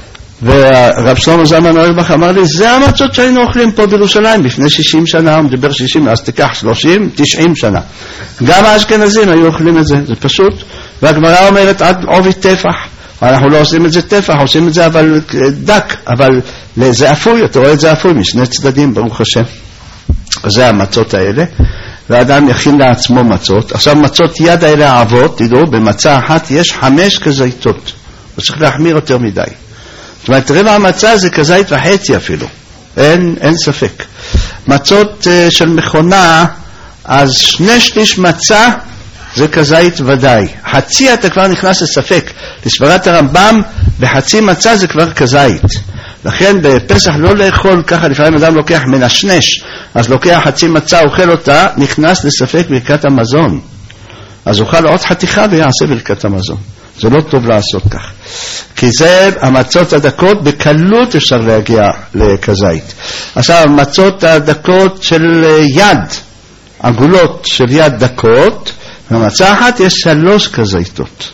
ורב שלמה זלמן אוירבך אמר לי, זה המצות שהיינו אוכלים פה בירושלים לפני 60 שנה, הוא מדבר 60, אז תיקח 30, 90 שנה. גם האשכנזים היו אוכלים את זה, זה פשוט. והגמרא אומרת עד עובי טפח. אנחנו לא עושים את זה טפח, עושים את זה אבל דק, אבל זה אפוי, אתה רואה את זה אפוי משני צדדים, ברוך השם. זה המצות האלה, ואדם יכין לעצמו מצות. עכשיו מצות יד האלה העבות, תדעו, במצה אחת יש 5 כזיתות, הוא צריך להחמיר יותר מדי. זאת אומרת, רבע המצה זה כזית וחצי אפילו, אין ספק. מצות של מכונה, אז 2/3 מצה, זה כזית ודאי. חצי אתה כבר נכנס לספק. לסברת הרמב"ם, בחצי מצה זה כבר כזית. לכן בפסח לא לאכול ככה, לפעמים אדם לוקח מנשנש, אז לוקח חצי מצה, אוכל אותה, נכנס לספק ברכת המזון. אז אוכל עוד חתיכה ויעשה ברכת המזון. זה לא טוב לעשות כך. כי זה המצות הדקות, בקלות אפשר להגיע לכזית. עכשיו, המצות הדקות של יד, עגולות של יד דקות, במצה אחת יש 3 כזיתות.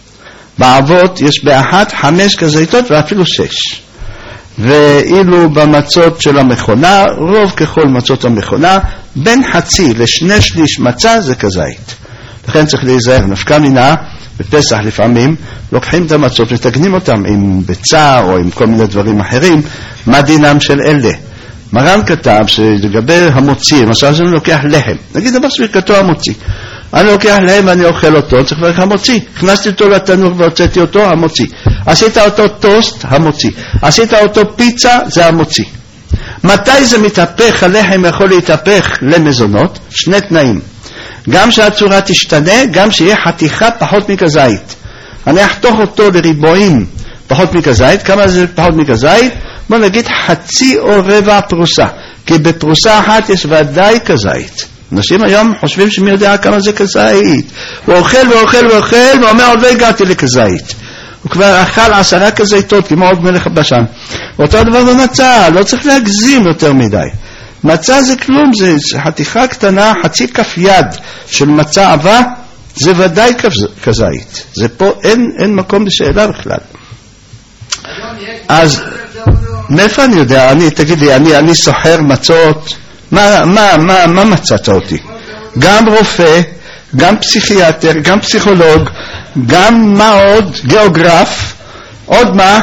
בעבות יש באחת 5 כזיתות ואפילו 6. ואילו במצות של המכונה, רוב ככל מצות המכונה, בין חצי ל2/3 מצה זה כזית. לכן צריך להיזהר. נפקא מינה, בפסח לפעמים, לוקחים את המצות, מתגנים אותם עם ביצה או עם כל מיני דברים אחרים, מה דינם של אלה? מרן כתב שלגבי המוציא, למשל אני לוקח לחם, נגיד דבר שברכתו המוציא, אני לוקח לחם ואני אוכל אותו, צריך לברך המוציא, הכנסתי אותו לתנור והוצאתי אותו, המוציא, עשית אותו טוסט, המוציא, עשית אותו פיצה, זה המוציא. מתי זה מתהפך, הלחם יכול להתהפך למזונות? שני תנאים, גם שהצורה תשתנה, גם שיהיה חתיכה פחות מכזית. אני אחתוך אותו לריבועים פחות מכזית. כמה זה פחות מכזית? בוא נגיד חצי או רבע פרוסה, כי בפרוסה אחת יש ודאי כזית. אנשים היום חושבים שמי יודע כמה זה כזית, הוא אוכל ואוכל ואוכל ואומר עוד לא הגעתי לכזית, הוא כבר אכל 10 כזיתות כמו עוד מלך הבשן. אותו דבר במצה, לא צריך להגזים יותר מדי. מצה זה כלום, זה חתיכה קטנה, חצי כף יד של מצה עבה, זה ודאי כזית. זה פה אין מקום לשאלה בכלל. אז מאיפה אני יודע? תגיד לי, אני סוחר מצות, מה מצאת אותי? גם רופא, גם פסיכיאטר, גם פסיכולוג, גם מה עוד? גיאוגרף, עוד מה?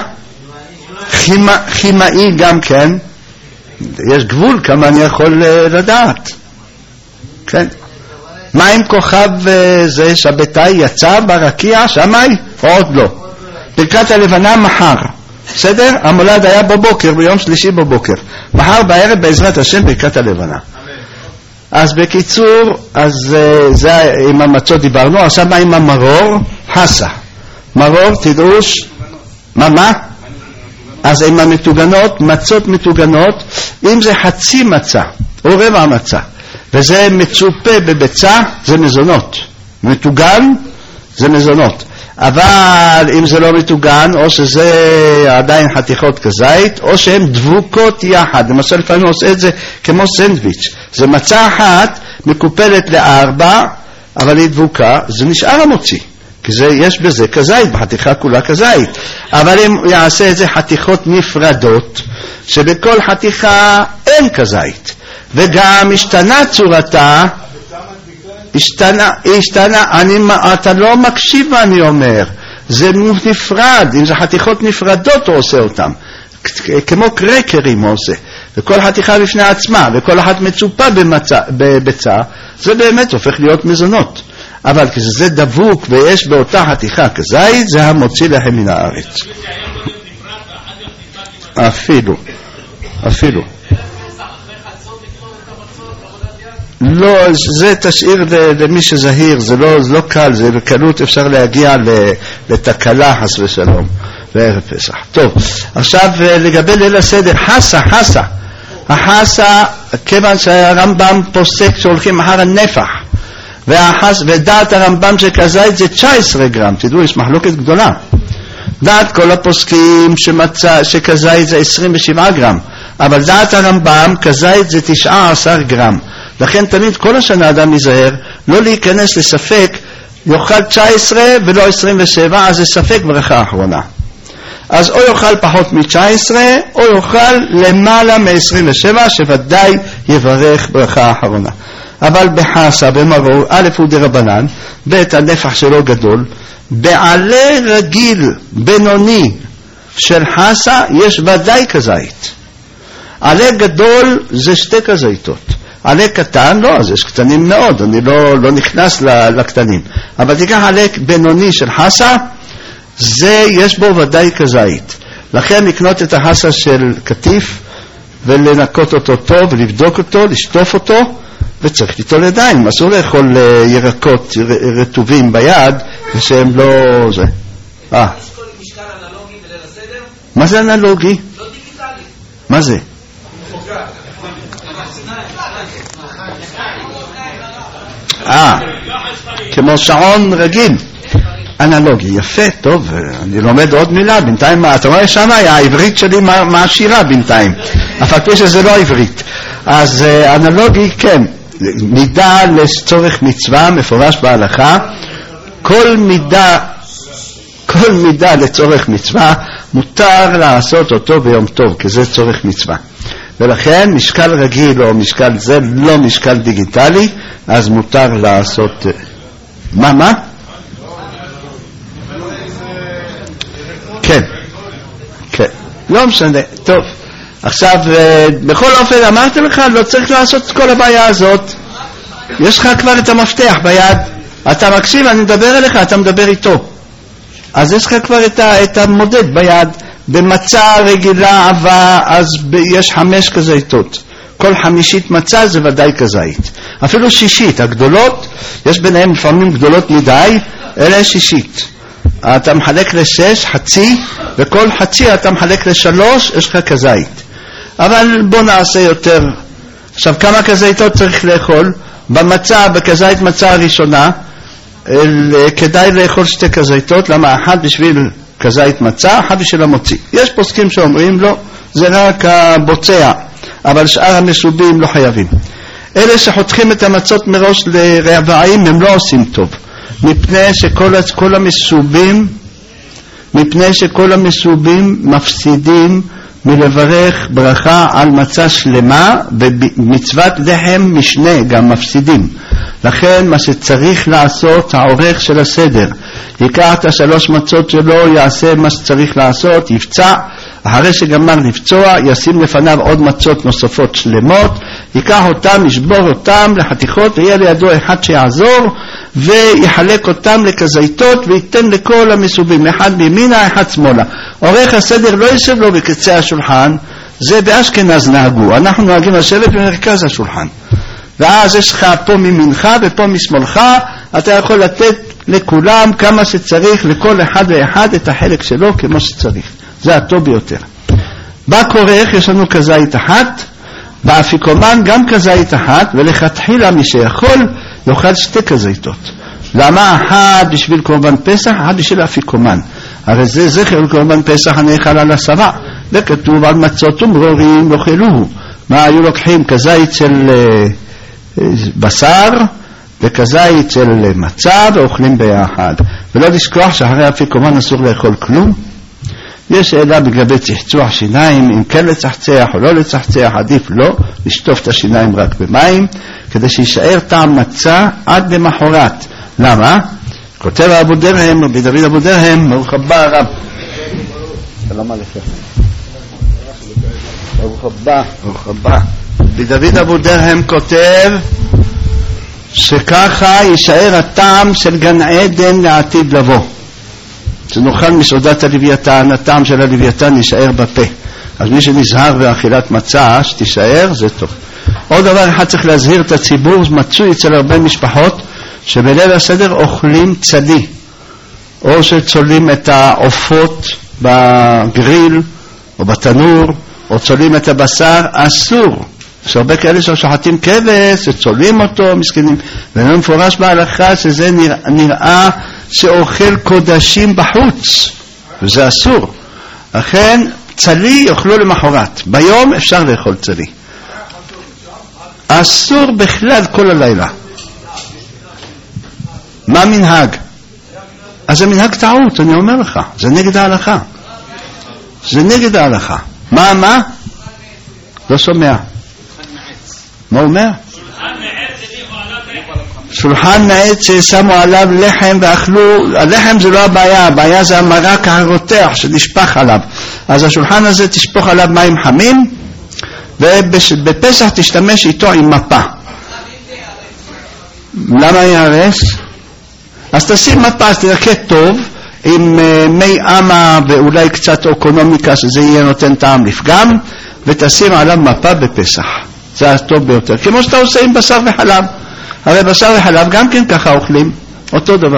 כימאי גם כן. יש גבול כמה אני יכול לדעת. כן. מה עם כוכב זה שבתאי יצא ברקיע שמאי? עוד לא. ברכת הלבנה מחר. בסדר? המולד היה בבוקר, ביום שלישי בבוקר. מחר בערב בעזרת השם ברכת הלבנה. אז בקיצור, אז זה עם המצות דיברנו. עכשיו מה עם המרור? חסה. מרור, תדעו מה? אז עם המתוגנות, מצות מתוגנות, אם זה חצי מצה או רבע מצה, וזה מצופה בביצה, זה מזונות. מתוגן, זה מזונות. אבל אם זה לא מתוגן, או שזה עדיין חתיכות כזית, או שהן דבוקות יחד. למשל, לפעמים עושה את זה כמו סנדוויץ'. זה מצה אחת, מקופלת ל4, אבל היא דבוקה, זה נשאר המוציא. כי יש בזה כזית, בחתיכה כולה כזית. אבל אם יעשה את זה חתיכות נפרדות, שבכל חתיכה אין כזית, וגם השתנה צורתה, השתנה, אתה לא מקשיב מה אני אומר, זה נפרד, אם זה חתיכות נפרדות הוא עושה אותם, כמו קרקרים הוא עושה, וכל חתיכה בפני עצמה, וכל אחת מצופה בביצה, זה באמת הופך להיות מזונות. אבל כשזה דבוק ויש באותה חתיכה כזית, זה המוציא לחם מן הארץ. אפילו. לא, זה תשאיר למי שזהיר, זה לא קל, זה בקלות אפשר להגיע לתקלה חס ושלום בערב פסח. טוב, עכשיו לגבי ליל הסדר, חסה. החסה, כיוון שהרמב"ם פוסק שהולכים אחר הנפח, ודעת הרמב"ם שכזית זה 19 גרם, תדעו, יש מחלוקת גדולה. דעת כל הפוסקים שכזית זה 27 גרם, אבל דעת הרמב"ם כזית זה 19 גרם. לכן תמיד כל השנה אדם ייזהר לא להיכנס לספק, יאכל 19 ולא 27, אז זה ספק ברכה האחרונה. אז או יאכל פחות מ-19 או יאכל למעלה מ-27, שוודאי יברך ברכה האחרונה. אבל בחסה, במרור, א' הוא דרבנן, ב' הנפח שלו גדול, בעלי רגיל בינוני של חסה יש ודאי כזית. עלי גדול זה 2 כזיתות. עלי קטן לא, אז יש קטנים מאוד, אני לא נכנס לקטנים. אבל תיקח עלי בינוני של חסה, זה יש בו ודאי כזית. לכן לקנות את החסה של קטיף ולנקות אותו טוב ולבדוק אותו, לשטוף אותו, וצריך ליטול ידיים. אסור לאכול ירקות רטובים ביד ושהם לא זה. יש כל משקל אנלוגי בליל הסדר? מה זה אנלוגי? לא דיגיטלי. מה זה? כמו שעון רגיל. אנלוגי, יפה, טוב, אני לומד עוד מילה בינתיים. אתה רואה שם, העברית שלי מעשירה בינתיים, אף על פי שזה לא עברית. אז אנלוגי, כן, מידה לצורך מצווה מפורש בהלכה. כל מידה לצורך מצווה מותר לעשות אותו ביום טוב, כי זה צורך מצווה. ולכן משקל רגיל או משקל זה לא משקל דיגיטלי, אז מותר לעשות. מה? כן, כן, לא משנה, טוב. עכשיו, בכל אופן אמרתי לך, לא צריך לעשות את כל הבעיה הזאת. יש לך כבר את המפתח ביד, אתה מקשיב, אני מדבר אליך, אתה מדבר איתו. אז יש לך כבר את המודד ביד. במצה רגילה עבה, אז יש 5 כזיתות. כל 5 מצה זה ודאי כזית. אפילו 6, הגדולות, יש ביניהם לפעמים גדולות מדי, אלה 6. אתה מחלק ל6, חצי, וכל חצי אתה מחלק ל3, יש לך כזית. אבל בוא נעשה יותר. עכשיו, כמה כזיתות צריך לאכול? במצה, בכזית מצה הראשונה, כדאי לאכול 2 כזיתות, למה? 1 בשביל כזית מצה, 1 בשביל המוציא. יש פוסקים שאומרים לא, זה רק הבוצע, אבל שאר המסובים לא חייבים. אלה שחותכים את המצות מראש לרבעים הם לא עושים טוב, מפני שכל המסובים מפסידים מלברך ברכה על מצה שלמה, ומצוות לחם משנה גם מפסידים. לכן מה שצריך לעשות, העורך של הסדר ייקח את 3 מצות שלו, יעשה מה שצריך לעשות, יפצע, אחרי שגמר לפצוע ישים לפניו עוד מצות נוספות שלמות, ייקח אותם, ישבור אותם לחתיכות, ויהיה לידו אחד שיעזור ויחלק אותם לכזיתות וייתן לכל המסובים, אחד בימינה אחד שמאלה. עורך הסדר לא ישב לו בקצה השולחן, זה באשכנז נהגו, אנחנו נוהגים לשבת במרכז השולחן, ואז יש לך פה ממינך ופה משמאלך, אתה יכול לתת לכולם כמה שצריך, לכל אחד ואחד את החלק שלו כמו שצריך, זה הטוב ביותר. בכורך יש לנו כזית אחת, באפיקומן גם כזית אחת, ולכתחילה מי שיכול יאכל 2 כזיתות. למה? 1 בשביל קורבן פסח, 1 בשביל אפיקומן. הרי זה זכר קורבן פסח הנאכל על 10, וכתוב על מצות ומרורים יאכלוהו. מה היו לוקחים? כזית של בשר וכזית של מצה ואוכלים ביחד. ולא לשכוח שאחרי אפיקומן אסור לאכול כלום. יש שאלה לגבי צחצוח שיניים, אם כן לצחצח או לא לצחצח, עדיף לא, לשטוף את השיניים רק במים, כדי שישאר טעם מצה עד למחרת. למה? כותב אבו דרהם, רבי דוד אבו דרהם, ברוך הבא הרב. שלום עליכם. ברוך הבא, ברוך הבא. רבי דוד אבו דרהם כותב שככה יישאר הטעם של גן עדן לעתיד לבוא. שנאכל מסעודת הלוויתן, הטעם של הלוויתן יישאר בפה. אז מי שנזהר באכילת מצה, שתישאר, זה טוב. עוד דבר אחד צריך להזהיר את הציבור, מצוי אצל הרבה משפחות, שבליל הסדר אוכלים צלי, או שצולים את העופות בגריל, או בתנור, או צולים את הבשר, אסור. יש הרבה כאלה ששוחטים כבש, שצולים אותו, מסכנים. ולא מפורש בהלכה שזה נראה שאוכל קודשים בחוץ, וזה אסור. לכן צלי יאכלו למחרת, ביום אפשר לאכול צלי. אסור בכלל כל הלילה. מה מנהג? אז זה מנהג טעות, אני אומר לך, זה נגד ההלכה. זה נגד ההלכה. מה? לא שומע. מה אומר? שולחן מעץ ששמו עליו לחם ואכלו. הלחם זה לא הבעיה, הבעיה זה המרק הרותח שנשפך עליו. אז השולחן הזה תשפוך עליו מים חמים, ובפסח תשתמש איתו עם מפה. למה יערס? אז תשים מפה, אז תרקד טוב עם מי אמה ואולי קצת אוקונומיקה, שזה יהיה נותן טעם לפגם, ותשים עליו מפה בפסח. זה הטוב ביותר, כמו שאתה עושה עם בשר וחלב. הרי בשר וחלב גם כן ככה אוכלים, אותו דבר.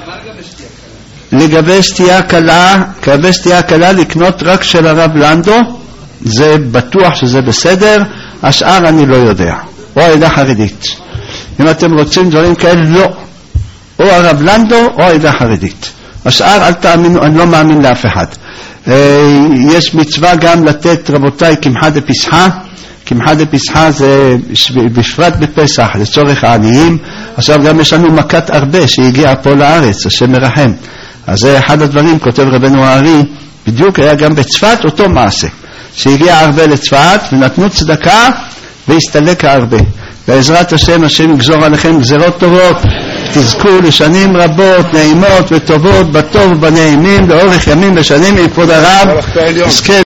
לגבי שתייה קלה לקנות רק של הרב לנדו, זה בטוח שזה בסדר, השאר אני לא יודע, או העדה חרדית. אם אתם רוצים דברים כאלה, לא, או הרב לנדו או העדה חרדית. השאר אל תאמינו, אני לא מאמין לאף אחד. יש מצווה גם לתת, רבותיי, קמחא דפסחא. קמחא דפסחא זה בפרט בפסח לצורך העניים. עכשיו גם יש לנו מכת הרבה שהגיעה פה לארץ, השם מרחם. אז זה אחד הדברים, כותב רבנו הארי, בדיוק היה גם בצפת אותו מעשה, שהגיע הרבה לצפת ונתנו צדקה והסתלק הרבה. בעזרת השם, השם יגזור עליכם גזרות טובות. תזכו לשנים רבות, נעימות וטובות, בטוב ובנעימים, לאורך ימים ושנים עם כבוד הרב.